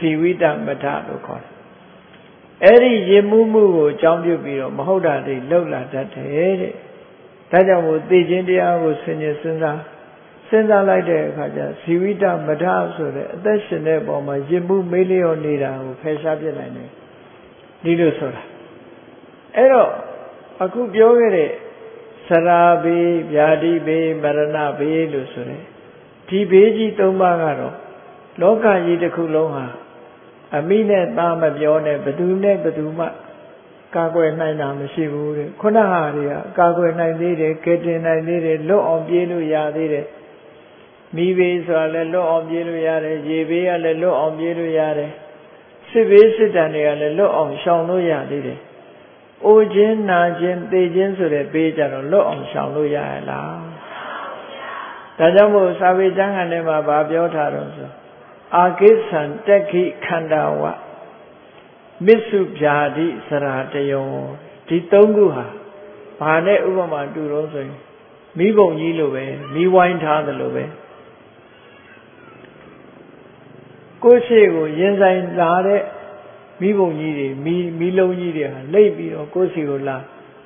စီဝိတမထလို့ခေါ်တယ်အဲ့ဒီယဉ်မှုမှုကိုအကြောင်းပြုပြီးတော့မဟုတ်တာတွေလှုပ်လာတတ်တယ်တဲ့ဒါကြောင့်မို့သိခြင်းတရားကိုဆင်ခြင်စဉ်းစားလိုက်တဲ့အခါကျစီဝိတမထဆိုတဲ့အသက်ရှင်တဲ့ပုံမှာယဉ်မှုမေးလျော့နေတာကိုဖယ်ရှားပြနိုင်တယ်ဒီလိုဆိုတာအဲ့တော့အခုပြောခဲ့တဲ့စရာဘေးဗျာတိဘေးမရဏဘေးလို့ဆိုတယ်ဒီဘေးကြီး၃ပါးကတော့လောကကြီးတစ်ခုလုံးဟာအမိနဲ့သားမပြောနဲ့ဘသူနဲ့ဘသူမှကာကွယ်နိုင်တာမရှိဘူးတဲ့ခုနဟာတွေကကာကွယ်နိုင်သေးတယ်ကယ်တင်နိုင်သေးတယ်လွတ်အောင်ပြေးလို့ရသေးတယ်မိဘေးဆိုတာလည်းလွတ်အောင်ပြေးလို့ရတယ်ရေဘေးကလည်းလွတ်အောင်ပြေးလို့ရတယ်စစ်ဘေးစစ်တမ်းတွေကလည်းလွတ်အောင်ရှောင်လို့ရသေးတယ်အိုခြင်းနာခြင်းသေခြင်းဆိုတဲ့ဘေးကြတော့လွတ်အောင်ရှောင်လို့ရရလားဒါကြောင့်မို့စာပေကျမ်းဂန်ထဲမှာဗာပြောထားတော့ဆိုအာကိသံတက်ခိခန္ဓာဝမစ္စုဗျာတိစရာတယောဒီ၃ခုဟာဘာနဲ့ဥပမာတူတော့ဆိုရင်မိဘုံကြီးလိုပဲမိဝိုင်းထားတယ်လို့ပဲကိုယ်ရှိကိုရင်ဆိုင်လာတဲ့မိဘုံကြီးတွေမိလုံးကြီးတွေဟာလိမ့်ပြီးတော့ကိုယ်စီကိုလာ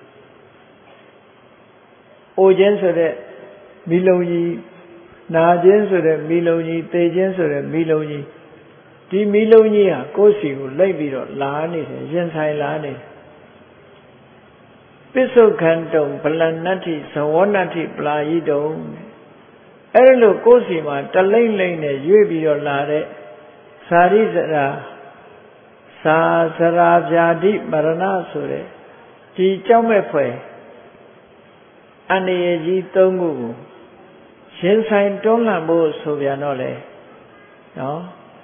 အိုခြင်းဆိုတဲ့မိလုံးကြီးနာခြင်းဆိုတဲ့မိလုံးကြီးသေခြင်းဆိုတဲ့မိလုံးကြီးဒီမိလုံးကြီးဟာကိုယ်စီကိုလိမ့်ပြီးတော့လာနေတယ်ရင်ဆိုင်လာနေတယ်ပစ္စုခန္တုံဗလနတ္ထိဇဝနတ္ထိပလာယိတုံအဲ့လိုကိုယ်စီမှာတလိမ့်လိမ့်နဲ့ရွေ့ပြီးတော့လာတဲ့သာရိစရာသာစရာဗျာတိမရဏဆိုတဲ့ဒီကြောက်မဲ့ဖွယ်အန္တရာယ်ကြီး၃ခုကိုရင်ဆိုင်တွန်းလှန်ဖို့ဆိုပြန်တော့လေနော်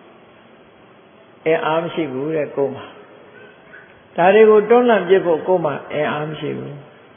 အားမရှိဘူးတဲ့ကိုယ်မှာဒါတွေကိုတွန်းလှန်ပြစ်ဖို့ကိုယ်မှာအားမရှိဘူး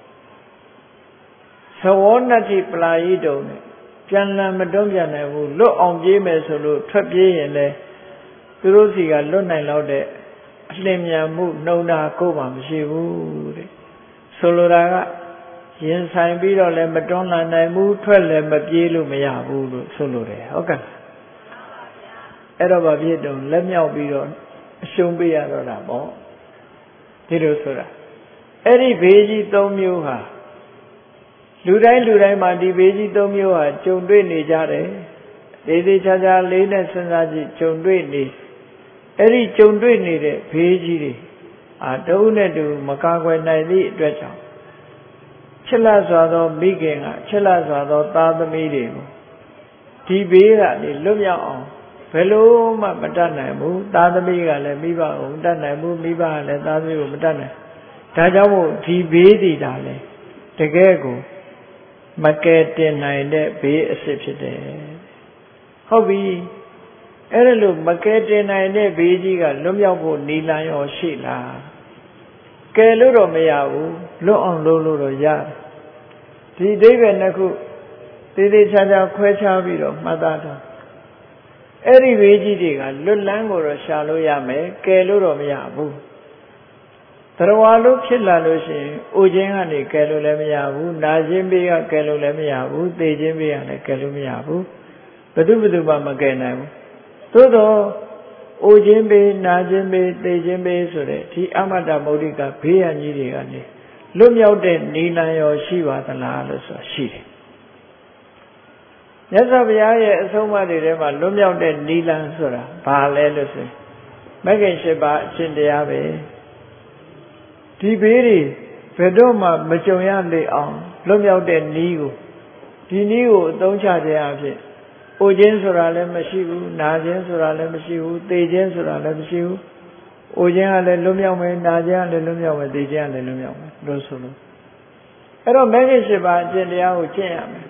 သဝနတ္ထိပလာယိတုံနဲ့ပြန်လည်မတွန်းပြန်နိုင်ဘူးလွတ်အောင်ပြေးမယ်ဆိုလို့ထွက်ပြေးရင်လေသူတို့စီကလွတ်နိုင်တော့တဲ့အလင်းမြန်မှုနှုံတာကိုယ်မှာမရှိဘူးတဲ့ဆိုလိုတာကရင်ဆိုင်ပြီးတော့လည်းမတွန်းလှန်နိုင်ဘူးထွက်လည်းမပြေးလို့မရဘူးလို့ဆိုလိုတယ်ဟုတ်ကဲ့အဲ့တော့ဗာဖြစ်တော့လက်မြောက်ပြီးတော့အရှုံးပေးရတော့တာပေါ့ဒီလိုဆိုတာအဲ့ဒီဘေးကြီး၃မျိုးဟာလူတိုင်းမှာဒီဘေးကြီး၃မျိုးဟာကြုံတွေ့နေကြတယ်သေးချာလေးနဲ့စဉ်းစားကြည့်ကြုံတွေ့နေအဲ့ဒီကြုံတွေ့နေတဲ့ဘေးကြီးတွေတဦးနဲ့တူမကာကွယ်နိုင်သည့်အတွက်ကြောင့်ချစ်လက်စွာသောမိခင်ကချစ်လက်စွာသောသားသမီးတွေကိုဒီဘေးကနေလွတ်မြောက်အောင်ဘယ်လို့မှမတတ်နိုင်ဘူးသားသမီးကလည်းမိဘကိုမတတ်နိုင်ဘူးမိဘကလည်းသားသမီးကိုမတတ်နိုင်ဒါကြောင့်မို့ဒီဘေးတွေဒါလည်းတကယ်ကိုမကယ်တင်နိုင်တဲ့ဘေးအစ်စ်ဖြစ်တယ်ဟုတ်ပြီအဲ့ဒါလို့မကယ်တင်နိုင်တဲ့ဘေးကြီးကလွတ်မြောက်ဖို့နီလန်ရောရှိလားကယ်လို့တော့မရဘူးလွတ်အောင်လုပ်လို့တော့ရတယ်ဒီအဓိပ္ပာယ်နှစ်ခုသေးချာခွဲခြားပြီးတော့မှတ်သားထားအဲ့ဒီဘေးကြီးတွေကလွတ်လန်းကိုတော့ရှာလို့ရမယ်ကယ်လို့တော့မရဘူးတရားလို့ဖြစ်လာလို့ရှိရင်အိုခြင်းကနေကယ်လို့လည်းမရဘူးနာခြင်းဘေးကကယ်လို့လည်းမရဘူးသေခြင်းဘေးကလည်းကယ်လို့မရဘူးဘယ်သူမှမကယ်နိုင်ဘူးသို့တော့အိုခြင်းဘေးနာခြင်းဘေးသေခြင်းဘေးဆိုတဲ့ဒီအမတ္တမௌလိကဘေးရန်ကြီးတွေကနေလွတ်မြောက်တဲ့နိလန်ရောရှိပါသလားလို့ဆိုတာရှိတယ်မြတ်စွာဘုရားရဲ့အဆုံးအမတွေထဲမှာလွတ်မြောက်တဲ့နိလန်ဆိုတာဘာလဲလို့ဆိုရင်မဂ္ဂင်၈ပါးအရှင်တရားပဲဒီဘေးတွေဘယ်တော့မှမကြုံရလေအောင်လွတ်မြောက်တဲ့နည်းကိုဒီနည်းကိုအသုံးချခြင်းအဖြစ်အိုခြင်းဆိုတာလည်းမရှိဘူးနာခြင်းဆိုတာလည်းမရှိဘူးသေခြင်းဆိုတာလည်းမရှိဘူးအိုခြင်းကလည်းလွတ်မြောက်မယ်နာခြင်းကလည်းလွတ်မြောက်မယ်သေခြင်းကလည်းလွတ်မြောက်မယ်လို့ဆိုလို့အဲ့တော့မဂ္ဂင်၈ပါးအကျင့်တရားကိုကျင့်ရမယ်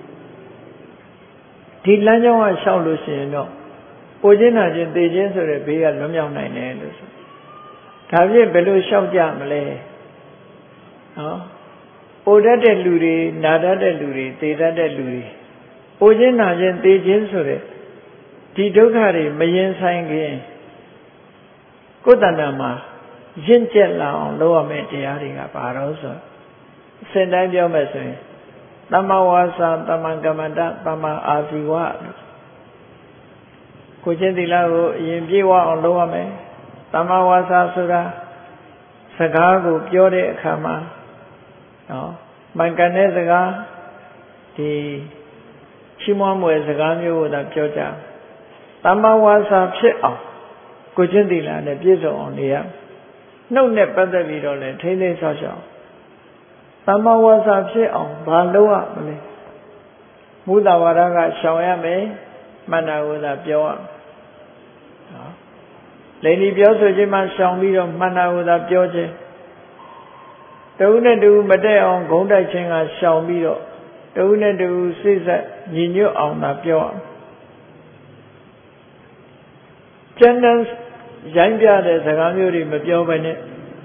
ဒီလမ်းကြောင်းကလျှောက်လို့ရှိရင်တော့အိုခြင်းနာခြင်းသေခြင်းဆိုတဲ့ဘေးကလွတ်မြောက်နိုင်တယ်လို့ဆိုဒါဖြင့်ဘယ်လိုလျှောက်ကြမလဲနော်အိုတတ်တဲ့လူတွေနာတတ်တဲ့လူတွေသေတတ်တဲ့လူတွေအိုခြင်းနာခြင်းသေခြင်းဆိုတဲ့ဒီဒုက္ခတွေမရင်ဆိုင်ခင်ကိုယ်တဏ္ဍာမှာရင့်ကျက်လာအောင်လုပ်ရမယ့်တရားတွေကဘာလို့ဆိုအစဉ်တိုင်းပြောမယ်ဆိုရင်သမ္မာဝါစာသမ္မာကမ္မန္တသမ္မာအာဇီဝကိုချင်းသီလကိုအရင်ပြေဝအောင်လုပ်ရမယ်သမ္မာဝါစာဆိုတာစကားကိုပြောတဲ့အခါမှာနော်မှန်ကန်တဲ့စကားဒီချီးမွမ်းမွယ်စကားမျိုးကိုသာပြောကြသမ္မာဝါစာဖြစ်အောင်ကိုချင်းသီလနဲ့ပြည့်စုံအောင်နေရနှုတ်နဲ့ပတ်သက်ပြီးတော့လည်းထိမ့်သိမ်းဆောက်ရှောက်သမ္မာဝါစာဖြစ်အောင်ဘာလုပ်ရမလဲမူလဝါဒကရှောင်ရမယ်မှန်တာကိုသာပြောရနော်လိန်ဒီပြောဆိုခြင်းမှရှောင်ပြီးတော့မှန်တာကိုသာပြောခြင်းတဦးနဲ့တဦးမတည့်အောင်ဂုံးတိုက်ခြင်းကရှောင်ပြီးတော့တဦးနဲ့တဦးစိတ်ဆက်ညီညွတ်အောင်သာပြောရကျန်တဲ့ရိုင်းပြတဲ့စကားမျိုးတွေမပြောဘဲနဲ့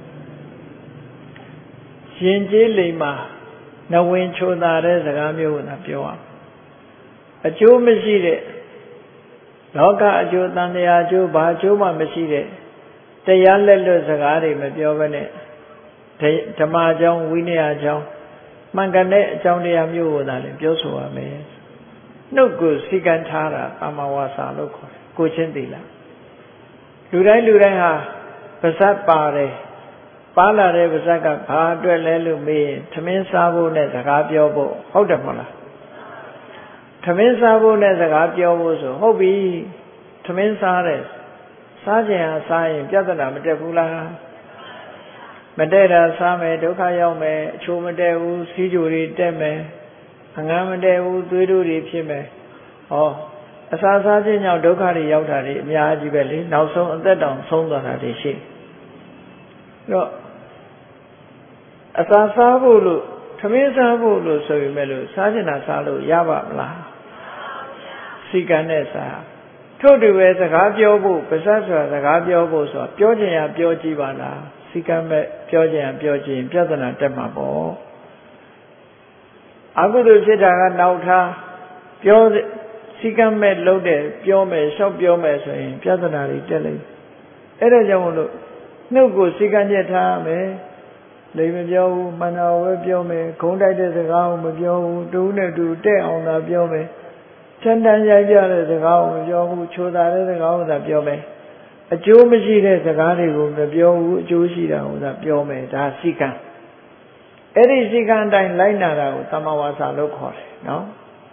ရင်ကျေးလိမ်မှာနဝင်ချိုသာတဲ့စကားမျိုးကိုသာပြောရအကျိုးမရှိတဲ့လောကအကျိုးတန်တရားအကျိုးဘာအကျိုးမှမရှိတဲ့တရားလက်လွတ်စကားတွေမပြောဘဲနဲ့ဓမ္မအကြောင်းဝိနည်းအကြောင်းမှန်ကန်တဲ့အကြောင်းတရားမျိုးကိုသာလည်းပြောဆိုရမယ်နှုတ်ကိုစိကံထားတာသမ္မာဝါစာလို့ခေါ်တယ်ကိုချင်းသီလလူတိုင်းဟာပါဇက်ပါတယ်ပါလာတဲ့ပါဇက်ကဘာအတွက်လဲလို့မေးရင်ထမင်းစားဖို့နဲ့စကားပြောဖို့ဟုတ်တယ်မဟုတ်လားထမင်းစားဖို့နဲ့စကားပြောဖို့ဆိုဟုတ်ပြီထမင်းစားတယ်စားခြင်းဟာစားရင်ပြဿနာမတက်ဘူးလားမတက်တာစားမယ်ဒုက္ခရောက်မယ်အချိုးမတက်ဘူးစီးကြိုတွေတက်မယ်အငမ်းမတက်ဘူးသွေးတို့တွေဖြစ်မယ်ဟောအစာစားခြင်းကြောင့်ဒုက္ခတွေရောက်တာတွေအများကြီးပဲလေနောက်ဆုံးအသက်တောင်ဆုံးသွားတာတွေရှိတော့အစာစားဖို့လို့ထမင်းစားဖို့လို့ဆိုပေမဲ့လို့စားချင်တာစားလို့ရပါမလားစီကံနဲ့စားထို့တူပဲစကားပြောဖို့ပါဇက်ဆိုတာစကားပြောဖို့ဆိုတာပြောချင်ရပြောကြည့်ပါလားစီကံမဲ့ပြောချင်ရပြောကြည့်ပြဿနာတက်မှာပေါ့အကုသိုလ်ဖြစ်တာကနောက်ထားပြောစီကံမဲ့လုံးတဲ့ပြောမယ်ရှောက်ပြောမယ်ဆိုရင်ပြဿနာတွေတက်လိမ့်အဲ့ဒါကြောင့်မလို့နှုတ်ကိုစီကံချက်ထားမယ်လိမ်မပြောဘူးမှန်တာပဲပြောမယ်ဂုံးတိုက်တဲ့စကားကိုမပြောဘူးတူးနဲ့တူတဲ့အောင်သာပြောမယ်ချမ်းတမ်းရိုက်ပြတဲ့စကားကိုမပြောဘူးချိုးတာတဲ့စကားကိုသာပြောမယ်အကျိုးမရှိတဲ့စကားတွေကိုမပြောဘူးအကျိုးရှိတာကိုသာပြောမယ်ဒါစီကံအဲ့ဒီစီကံအတိုင်းလိုက်နာတာကိုသမ္မာဝါစာလို့ခေါ်တယ်နော်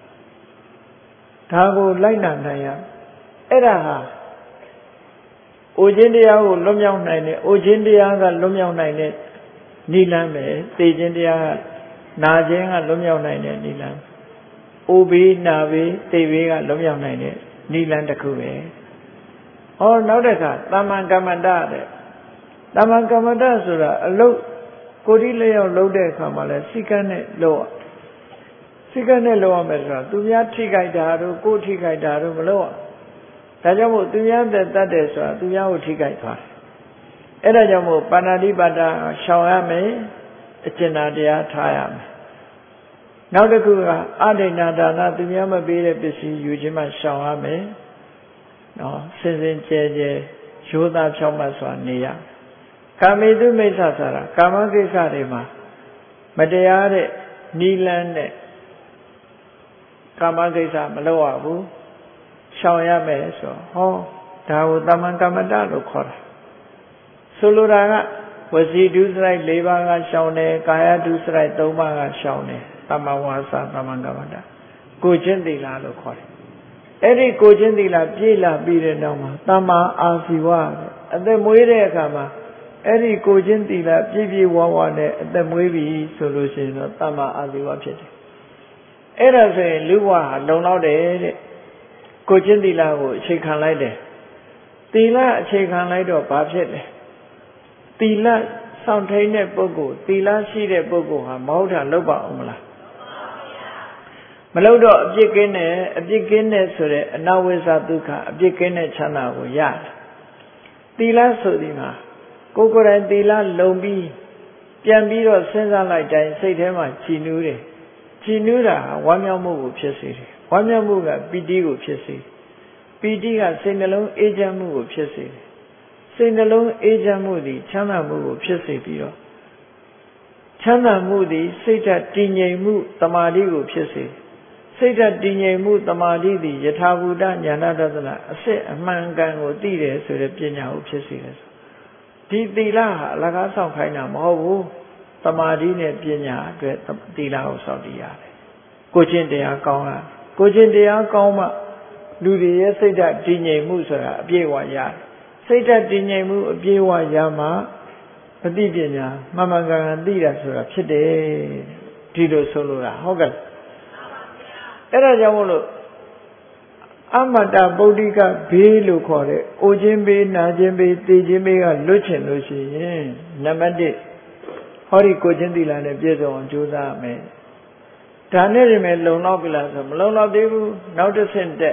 ဒါကိုလိုက်နာနိုင်ရအဲ့ဒါဟာအိုခြင်းတရားကိုလွတ်မြောက်နိုင်တဲ့အိုခြင်းတရားကလွတ်မြောက်နိုင်တဲ့နိလန်းပဲသိခြင်းတရားကနာခြင်းကလွတ်မြောက်နိုင်တဲ့နိလန်းအိုဘေးနာဘေးသိဘေးကလွတ်မြောက်နိုင်တဲ့နိလန်းတစ်ခုပဲဟောနောက်တစ်ခါသမ္မာကမ္မန္တတဲ့သမ္မာကမ္မန္တဆိုတာအလုတ်ကိုယ်ဒီလျောက်လုပ်တဲ့အခါမှာလဲစိကံနဲ့လုပ်စိကံနဲ့လုပ်ရမယ်ဆိုတာသူများထိခိုက်တာတို့ကိုယ်ထိခိုက်တာတို့မလုပ်ရဒါကြောင့်မို့သူများသက်တတ်တယ်ဆိုတာသူများကိုထိခိုက်သွားတယ်အဲ့ဒါကြောင့်မို့ပါဏာတိပါဒရှောင်ရမယ်အကျဉ်းတရားထားရမယ်နောက်တစ်ခုကအဒိဏဒါနသူများမပေးတဲ့ပစ္စည်းယူခြင်းမှရှောင်ရမယ်နော်စင်စင်ကြဲကြဲရိုးသားဖြောင့်မတ်စွာနေရကာမေတုမိစ္ဆာဆိုတာကာမကိစ္စတွေမှာမတရားတဲ့နိလန်းနဲ့ကာမကိစ္စမလုပ်ရဘူးရှောင်ရမယ်ဆိုဟောဒါကိုသမ္မာကမ္မတလို့ခေါ်တာဆိုလိုတာကဝစီဒုစရိုက်၄ပါးကရှောင်တယ်ကာယဒုစရိုက်၃ပါးကရှောင်တယ်သမ္မာဝါစာသမ္မာကမ္မတကိုချင်းသီလလို့ခေါ်တယ်အဲ့ဒီကိုချင်းသီလပြည့်လာပြီးတဲ့နောက်မှာသမ္မာအာဇီဝအသက်မွေးတဲ့အခါမှာအဲ့ဒီကိုချင်းသီလပြည့်ပြည့်ဝဝနဲ့အသက်မွေးပြီဆိုလို့ရှိရင်တော့သမ္မာအာဇီဝဖြစ်တယ်အဲ့ဒါဆိုရင်လူဘဝဟာလုံလောက်တယ်တဲ့ကိုချင်းသီလကိုအခြေခံလိုက်တယ်သီလအခြေခံလိုက်တော့ဘာဖြစ်လဲသီလစောင့်ထိန်တဲ့ပုဂ္ဂိုလ်သီလရှိတဲ့ပုဂ္ဂိုလ်ဟာမဟုတ်တာလုပ်ပါအောင်မလားမလုပ်တော့အပြစ်ကင်းတဲ့ဆိုတဲ့အနဝိဇ္ဇဒုက္ခအပြစ်ကင်းတဲ့ချမ်းသာကိုရတယ်သီလဆိုဒီမှာကိုယ်ကိုယ်တိုင်သီလလုံပြီးပြန်ပြီးတော့စဉ်းစားလိုက်တိုင်းစိတ်ထဲမှာကြည်နူးတယ်ကြည်နူးတာဝမ်းမြောက်မှုကိုဖြစ်စေတယ်ဝမ်းမြောက်မှုကပီတိကိုဖြစ်စေပီတိကစိတ်နှလုံးအေးချမ်းမှုကိုဖြစ်စေတယ်စိတ်နှလုံးအေးချမ်းမှုသည်ချမ်းသာမှုကိုဖြစ်စေပြီးတော့ချမ်းသာမှုသည်စိတ်ဓာတ်တည်ငြိမ်မှုတမာတိကိုဖြစ်စေစိတ်ဓာတ်တည်ငြိမ်မှုတမာတိသည်ယထာဘူတဉာဏတသနာအစစ်အမှန်ကန်ကိုသိတယ်ဆိုတဲ့ပညာကိုဖြစ်စေတယ်ဒီသီလဟာအလကားဆောင်ခိုင်းတာမဟုတ်ဘူးတမာတိနဲ့ပညာအတွက်သီလကိုစောင့်တည်ရတယ်ကိုချင်းတရားကောင်းတာကိုချင်းတရားကောင်းမှလူတွေရဲ့စိတ်ဓာတ်တည်ငြိမ်မှုဆိုတာအပြည့်အဝရတယ်စိတ်ဓာတ်တည်ငြိမ်မှုအပြည့်အဝရမှအသိပညာမှန်မှန်ကန်ကန်သိတာဆိုတာဖြစ်တယ်ဒီလိုဆိုလိုတာဟုတ်ကဲ့အဲ့ဒါကြောင့်မို့လို့အမတ္တဗုဒ္ဓိကဘေးလို့ခေါ်တဲ့အိုခြင်းဘေးနာခြင်းဘေးသိခြင်းဘေးကလွတ်ချင်လို့ရှိရင်နံပါတ်1ဟောဒီကိုချင်းသီလနဲ့ပြည့်စုံအောင်ကြိုးစားမယ်ဒါနဲ့ရင်ပဲလုံလောက်ပြီလားဆိုမလုံလောက်သေးဘူးနောက်တစ်ဆင့်တက်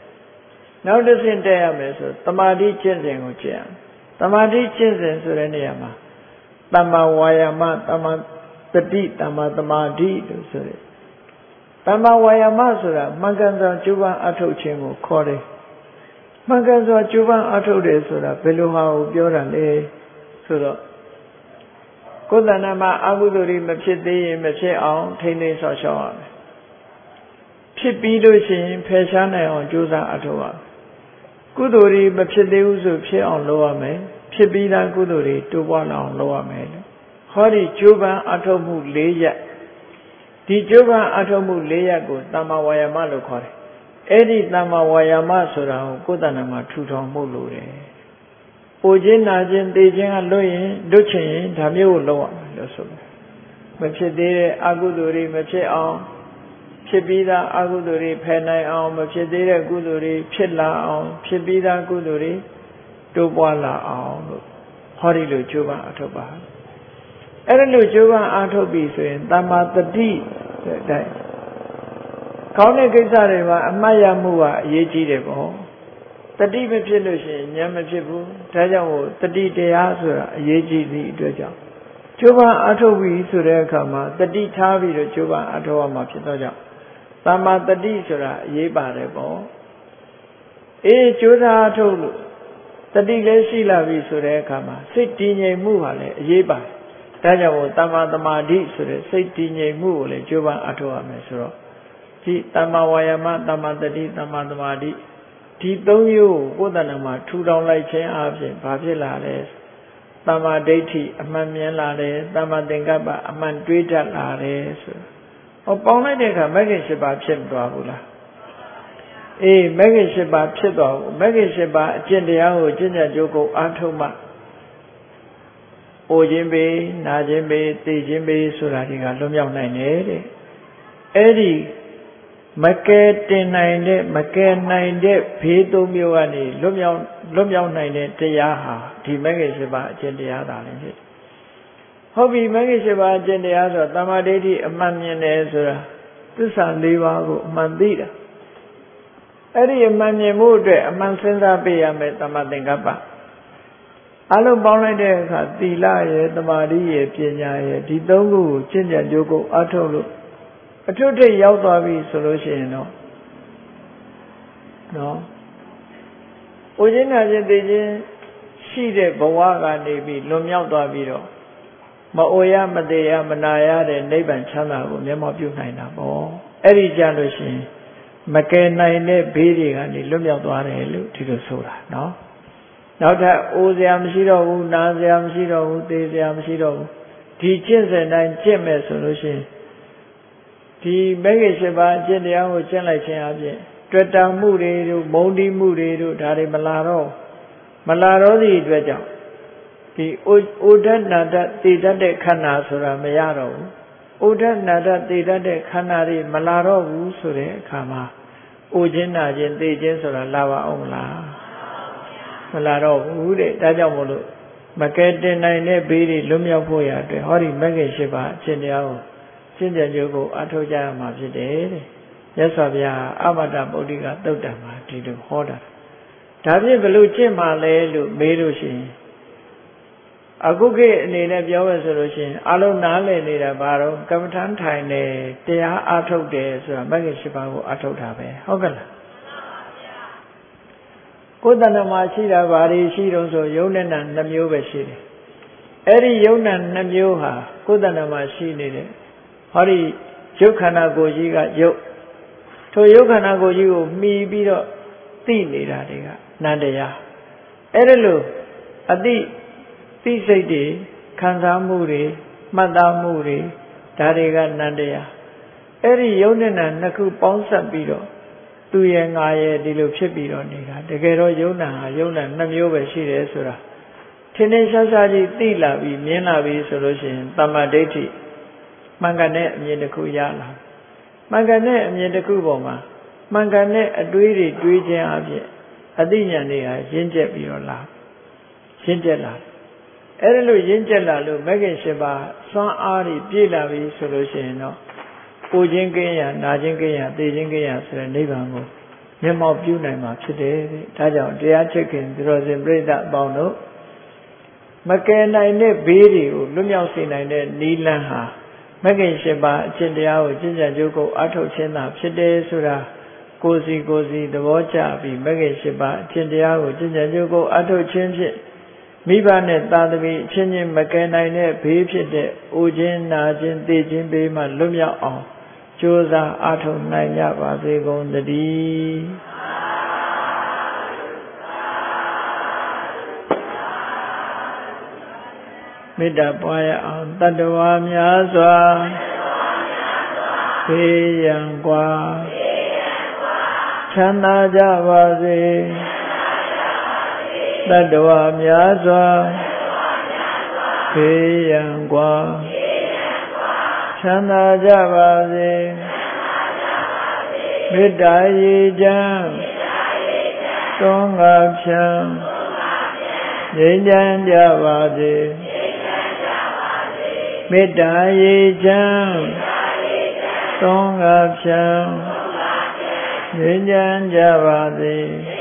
ရမယ်ဆိုတမာတိကျင့်စဉ်ကိုကျင့်ရမယ်တမာတိကျင့်စဉ်ဆိုတဲ့နေရာမှာတမ္မာဝါယာမတမ္မာတတိတမ္မာသမာဓိလို့ဆိုတယ်တမ္မာဝါယာမဆိုတာမှန်ကန်စွာကျူးပန်းအထုတ်ခြင်းကိုခေါ်တယ်မှန်ကန်စွာကျူးပန်းအထုတ်တယ်ဆိုတာဘယ်လိုဟာကိုပြောတာလဲဆိုတော့ကိုယ်တဏ္ဍမှာအကုသိုလ်တွေမဖြစ်သေးရင်မဖြစ်အောင်ထိန်းသိမ်းဆောက်ရှောက်ရမယ်ဖြစ်ပြီးလို့ရှိရင်ဖယ်ရှားနိုင်အောင်ကြိုးစားအထောက်ရမယ်ကုသိုလ်တွေမဖြစ်သေးဘူးဆိုဖြစ်အောင်လုပ်ရမယ်ဖြစ်ပြီးသားကုသိုလ်တွေတိုးပွားလာအောင်လုပ်ရမယ်ဟောဒီကြိုးပမ်းအထောက်မှု၄ရပ်ဒီကြိုးပမ်းအထောက်မှု၄ရပ်ကိုတမ္မာဝါယာမလို့ခေါ်တယ်အဲ့ဒီတမ္မာဝါယာမဆိုတာကိုကိုယ်တဏ္ဍမှာထူထောင်မှုလို့တယ်ပူခြင်းနာခြင်းသိခြင်းကလွတ်ချင်ရင်ဒါမျိုးကိုလုပ်ရမယ်လို့ဆိုတယ်မဖြစ်သေးတဲ့အကုသိုလ်တွေမဖြစ်အောင်ဖြစ်ပြီးသားအကုသိုလ်တွေဖယ်နိုင်အောင်မဖြစ်သေးတဲ့ကုသိုလ်တွေဖြစ်လာအောင်ဖြစ်ပြီးသားကုသိုလ်တွေတိုးပွားလာအောင်လို့ဟောဒီလိုကြိုးပမ်းအထောက်ပါအဲ့ဒါလိုကြိုးပမ်းအထောက်ပြီးဆိုရင်တမ္မာတတိတဲ့အတိုင်းကောင်းတဲ့ကိစ္စတွေမှာအမှတ်ရမှုကအရေးကြီးတယ်ပေါ့တတိမဖြစ်လို့ရှိရင်ဉာဏ်မဖြစ်ဘူးဒါကြောင့်တတိတရားဆိုတာအရေးကြီးသည့်အတွက်ကြောင့်ကြိုးပမ်းအထောက်ပြီးဆိုတဲ့အခါမှာတတိထားပြီးတော့ကြိုးပမ်းအထောက်ရမှာဖြစ်တော့ကြောင့်တမ္မာတတိဆိုတာအရေးပါတယ်ပေါ့ကြိုးစားအထုတ်လို့တတိလည်းရှိလာပြီဆိုတဲ့အခါမှာစိတ်တည်ငြိမ်မှုဟာလည်းအရေးပါတယ်ဒါကြောင့်တမ္မာသမာဓိဆိုတဲ့စိတ်တည်ငြိမ်မှုကိုလည်းကြိုးပမ်းအထောက်ရမယ်ဆိုတော့ဒီတမ္မာဝါယာမတမ္မာတတိတမ္မာသမာဓိဒီသုံးမျိုးကိုကိုယ်တဏ္ဍမှာထူထောင်လိုက်ခြင်းအပြင်ဘာဖြစ်လာလဲတမ္မာဒိဋ္ဌိအမှန်မြင်လာတယ်တမ္မာသင်္ကပ္ပအမှန်တွေးတတ်လာတယ်ဆိုပေါင်းလိုက်တဲ့အခါမဂ္ဂင်၈ပါးဖြစ်သွားဘူးလားမဂ္ဂင်၈ပါးဖြစ်သွားဘူးမဂ္ဂင်၈ပါးအကျင့်တရားကိုကျင့်ကြံကြိုးကိုအားထုတ်မှအိုခြင်းပေနာခြင်းပေသိခြင်းပေဆိုတာတွေကလွတ်မြောက်နိုင်တယ်တဲ့အဲ့ဒီမကဲတင်နိုင်တဲ့မကဲနိုင်တဲ့ဘေးသုံးမျိုးကနေလွတ်မြောက်နိုင်တဲ့တရားဟာဒီမဂ္ဂင်၈ပါးအကျင့်တရားသာလည်းဖြစ်ဟုတ်ပြီမဂ္ဂင်၈ပါးအကျင့်တရားဆိုတာတမ္မာဒိဋ္ဌိအမှန်မြင်တယ်ဆိုတာသစ္စာ၄ပါးကိုအမှန်သိတာအဲ့ဒီအမှန်မြင်မှုအတွက်အမှန်စဉ်းစားပေးရမယ်တမ္မာသင်္ကပ္ပအလုံးပေါင်းလိုက်တဲ့အခါသီလရဲ့သမာဓိရဲ့ပညာရဲ့ဒီသုံးခုကိုကျင့်ကြံကြိုးကိုအားထုတ်လို့အထွတ်ထိပ်ရောက်သွားပြီဆိုလို့ရှိရင်တော့ဥဉ္ဇဏခြင်းသိခြင်းရှိတဲ့ဘဝကနေပြီးလွန်မြောက်သွားပြီးတော့မအိုရမသေးရမနာရတဲ့နိဗ္ဗာန်ချမ်းသာကိုမျက်မှောက်ပြုနိုင်တာပေါ့အဲ့ဒီကြလို့ရှိရင်မကယ်နိုင်တဲ့ဘေးတွေကနေလွတ်မြောက်သွားတယ်လို့ဒီလိုဆိုတာနော်နောက်ထပ်အိုစရာမရှိတော့ဘူးနာစရာမရှိတော့ဘူးသေစရာမရှိတော့ဘူးဒီကျင့်စဉ်တိုင်းကျင့်မယ်ဆိုလို့ရှိရင်ဒီမဂ္ဂင်၈ပါးအကျင့်တရားကိုကျင့်လိုက်ခြင်းအပြင်တွေ့တာမှုတွေတို့မုန်းတီးမှုတွေတို့ဒါတွေမလာတော့သည့်အတွက်ကြောင့်ဒီဩဒနာတသေတတ်တဲ့ခန္ဓာဆိုတာမရတော့ဘူးဩဒနာတသေတတ်တဲ့ခန္ဓာတွေမလာတော့ဘူးဆိုတဲ့အခါမှာဩခြင်းနာခြင်းသေခြင်းဆိုတာလာပါအောင်မလားမလာတော့ဘူးတဲ့ဒါကြောင့်မို့လို့မကဲတင်နိုင်တဲ့ဘေးတွေလွတ်မြောက်ဖို့ရအတွက်ဟောဒီမဂ္ဂင်၈ပါးအကျင့်တရားကိုကျင့်ကြံကြိုးကိုအထောက်ကြရမှာဖြစ်တယ်တဲ့မြတ်စွာဘုရားအမတ္တဗုဒ္ဓိကသုတ်တံမှာဒီလိုဟောတာဒါဖြင့်ဘယ်လိုကျင့်မှလဲလို့မေးလို့ရှိရင်အခုခေတ်အနေနဲ့ပြောရဆိုလို့ရှိရင်အလုံးနားလည်နေတာဘာတော့ကမ္မထမ်းထိုင်တယ်တရားအားထုတ်တယ်ဆိုတာမဂ္ဂင်၈ပါးကိုအားထုတ်တာပဲဟုတ်ကဲ့လားကိုယ်တဏ္ဍမှာရှိတာဘာတွေရှိတော့ဆိုယုံနဲ့နာ2မျိုးပဲရှိတယ်အဲ့ဒီယုံနာ2မျိုးဟာကိုယ်တဏ္ဍမှာရှိနေတယ်ဟောဒီယုတ်ခန္ဓာကိုယ်ကြီးကယုတ်ထိုယုတ်ခန္ဓာကိုယ်ကြီးကိုမှီပြီးတော့သိနေတာတွေကနန္တရားအဲ့ဒါလို့အတိသိစိတ်တွေခံစားမှုတွေမှတ်သားမှုတွေဒါတွေကနန္တရားအဲ့ဒီယုတ်နဲ့နာနှစ်ခုပေါင်းစပ်ပြီးတော့သူရဲ့ငါရဲ့ဒီလိုဖြစ်ပြီးတော့နေတာတကယ်တော့ယုတ်နာဟာယုတ်နာနှစ်မျိုးပဲရှိတယ်ဆိုတာထင်းထင်းရှားရှားကြီးသိလာပြီးမြင်လာပြီးဆိုလို့ရှိရင်တမ္မာဒိဋ္ဌိမှန်ကန်တဲ့အမြင်တစ်ခုရလာမှန်ကန်တဲ့အမြင်တစ်ခုပေါ်မှာမှန်ကန်တဲ့အတွေးတွေတွေးခြင်းအပြင်အသိဉာဏ်တွေဟာရင့်ကျက်ပြီးတော့လာရင့်ကျက်လာအဲ့ဒါလို့ရင့်ကျက်လာလို့မဂ္ဂင်၈ပါးစွမ်းအားတွေပြည့်လာပြီဆိုလို့ရှိရင်တော့ကိုခြင်းကင်းရာနာခြင်းကင်းရာသိခြင်းကင်းရာဆိုတဲ့နိဗ္ဗာန်ကိုမျက်မှောက်ပြုနိုင်မှာဖြစ်တယ်ဒါကြောင့်တရားချစ်ခင်သူတော်စင်ပြိဿအပေါင်းတို့မကယ်နိုင်တဲ့ဘေးတွေကိုလွတ်မြောက်စေနိုင်တဲ့နိလန်းဟာမဂ္ဂင်၈ပါးအကျင့်တရားကိုကျင့်ကြံကြိုးကိုအထောက်ခြင်းသာဖြစ်တယ်ဆိုတာကိုယ်စီသဘောကျပြီးမဂ္ဂင်၈ပါးအကျင့်တရားကိုကျင့်ကြံကြိုးကိုအထောက်ခြင်းဖြင့်မိဘနဲ့သာသမီအချင်းချင်းမကယ်နိုင်တဲ့ဘေးဖြစ်တဲ့အိုခြင်းနာခြင်းသိခြင်းဘေးမှလွတ်မြောက်အောင်ကြိုးစားအားထုတ်နိုင်ကြပါစေကုန်သတည်းမေတ္တာပွားရအောင်တတ္တဝါများစွာဘေးရန်กว่าချမ်းသာကြပါစေတတ္တဝါများစွာဘေးရန်กว่าချမ်းသာကြပါစေမေတ္တာရေချမ်းသုံးငါဖြံငြိမ်းချမ်းကြပါစေမေတ္တာရေချမ်းသုံးငါဖြံငြိမ်းချမ်းကြပါစေ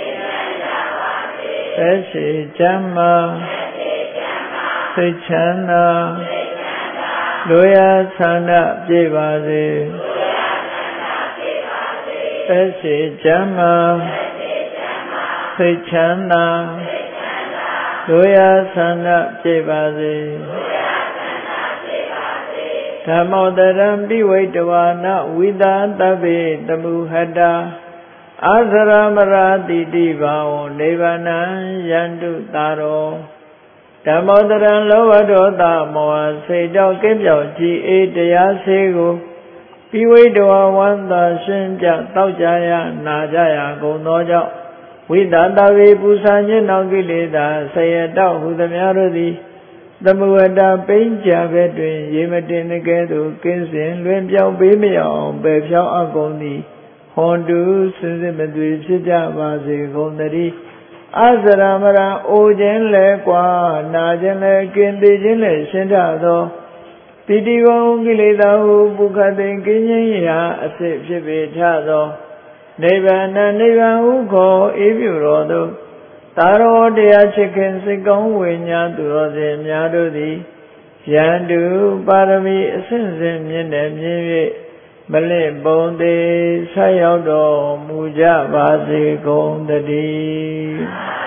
သက်ရှိချမ်းသာစိတ်ချမ်းသာလိုရာဆန္ဒပြည့်ပါစေသက်ရှိချမ်းသာစိတ်ချမ်းသာလိုရာဆန္ဒပြည့်ပါစေဓမ္မောတရံပိဝိတဝါနဝိသတဗ္ဗေတမုဟတအာသရမရာတိတိဘာဝနိဗ္ဗာနံယန္တုတာရောဓမ္မောတရံလောဘဒေါသမောဟစိတ်တောကင်းပြောက်ကြည်အေးတရားစေကိုပိဝိတဝါဝန္တာရှင်းပြတောက်ကြရနာကြရကုန်သောကြောင့်ဝိသတဗ္ဗေပူဇာခြင်းနောက်ကိလေသာဆယတောဟုသမျှတို့သည်သမုဝတ္တပိဉ္ကြဘက်တွင်ရေမတင်ကဲ့သို့ကင်းစင်လွင်ပြောင်းပေးမရအောင်ပယ်ဖြောင်းအပ်ကုန်သည်ဟွန်တုစင်စစ်မသွေဖြစ်ကြပါစေကုန်သတည်းအစရမရအိုခြင်းလဲကွာနာခြင်းလဲကင်းသိခြင်းလဲရှင်းထသောပိတိဝံကိလေသာဟုပုခတိကင်းခြင်းရာအစစ်ဖြစ်ပေထသောနိဗ္ဗာန်နိဗ္ဗာန်ဟုခေါ်အေးပြုတော်သောသာရောတရားချစ်ခင်စိတ်ကောင်းဝိညာဉ်သူတော်စင်များတို့သည်ယန္တုပါရမီအစဉ်စဉ်မြင့်တယ်မြင့်၍မလင့်ပုံသေးဆက်ရောက်တော်မူကြပါစေကုန်သတည်း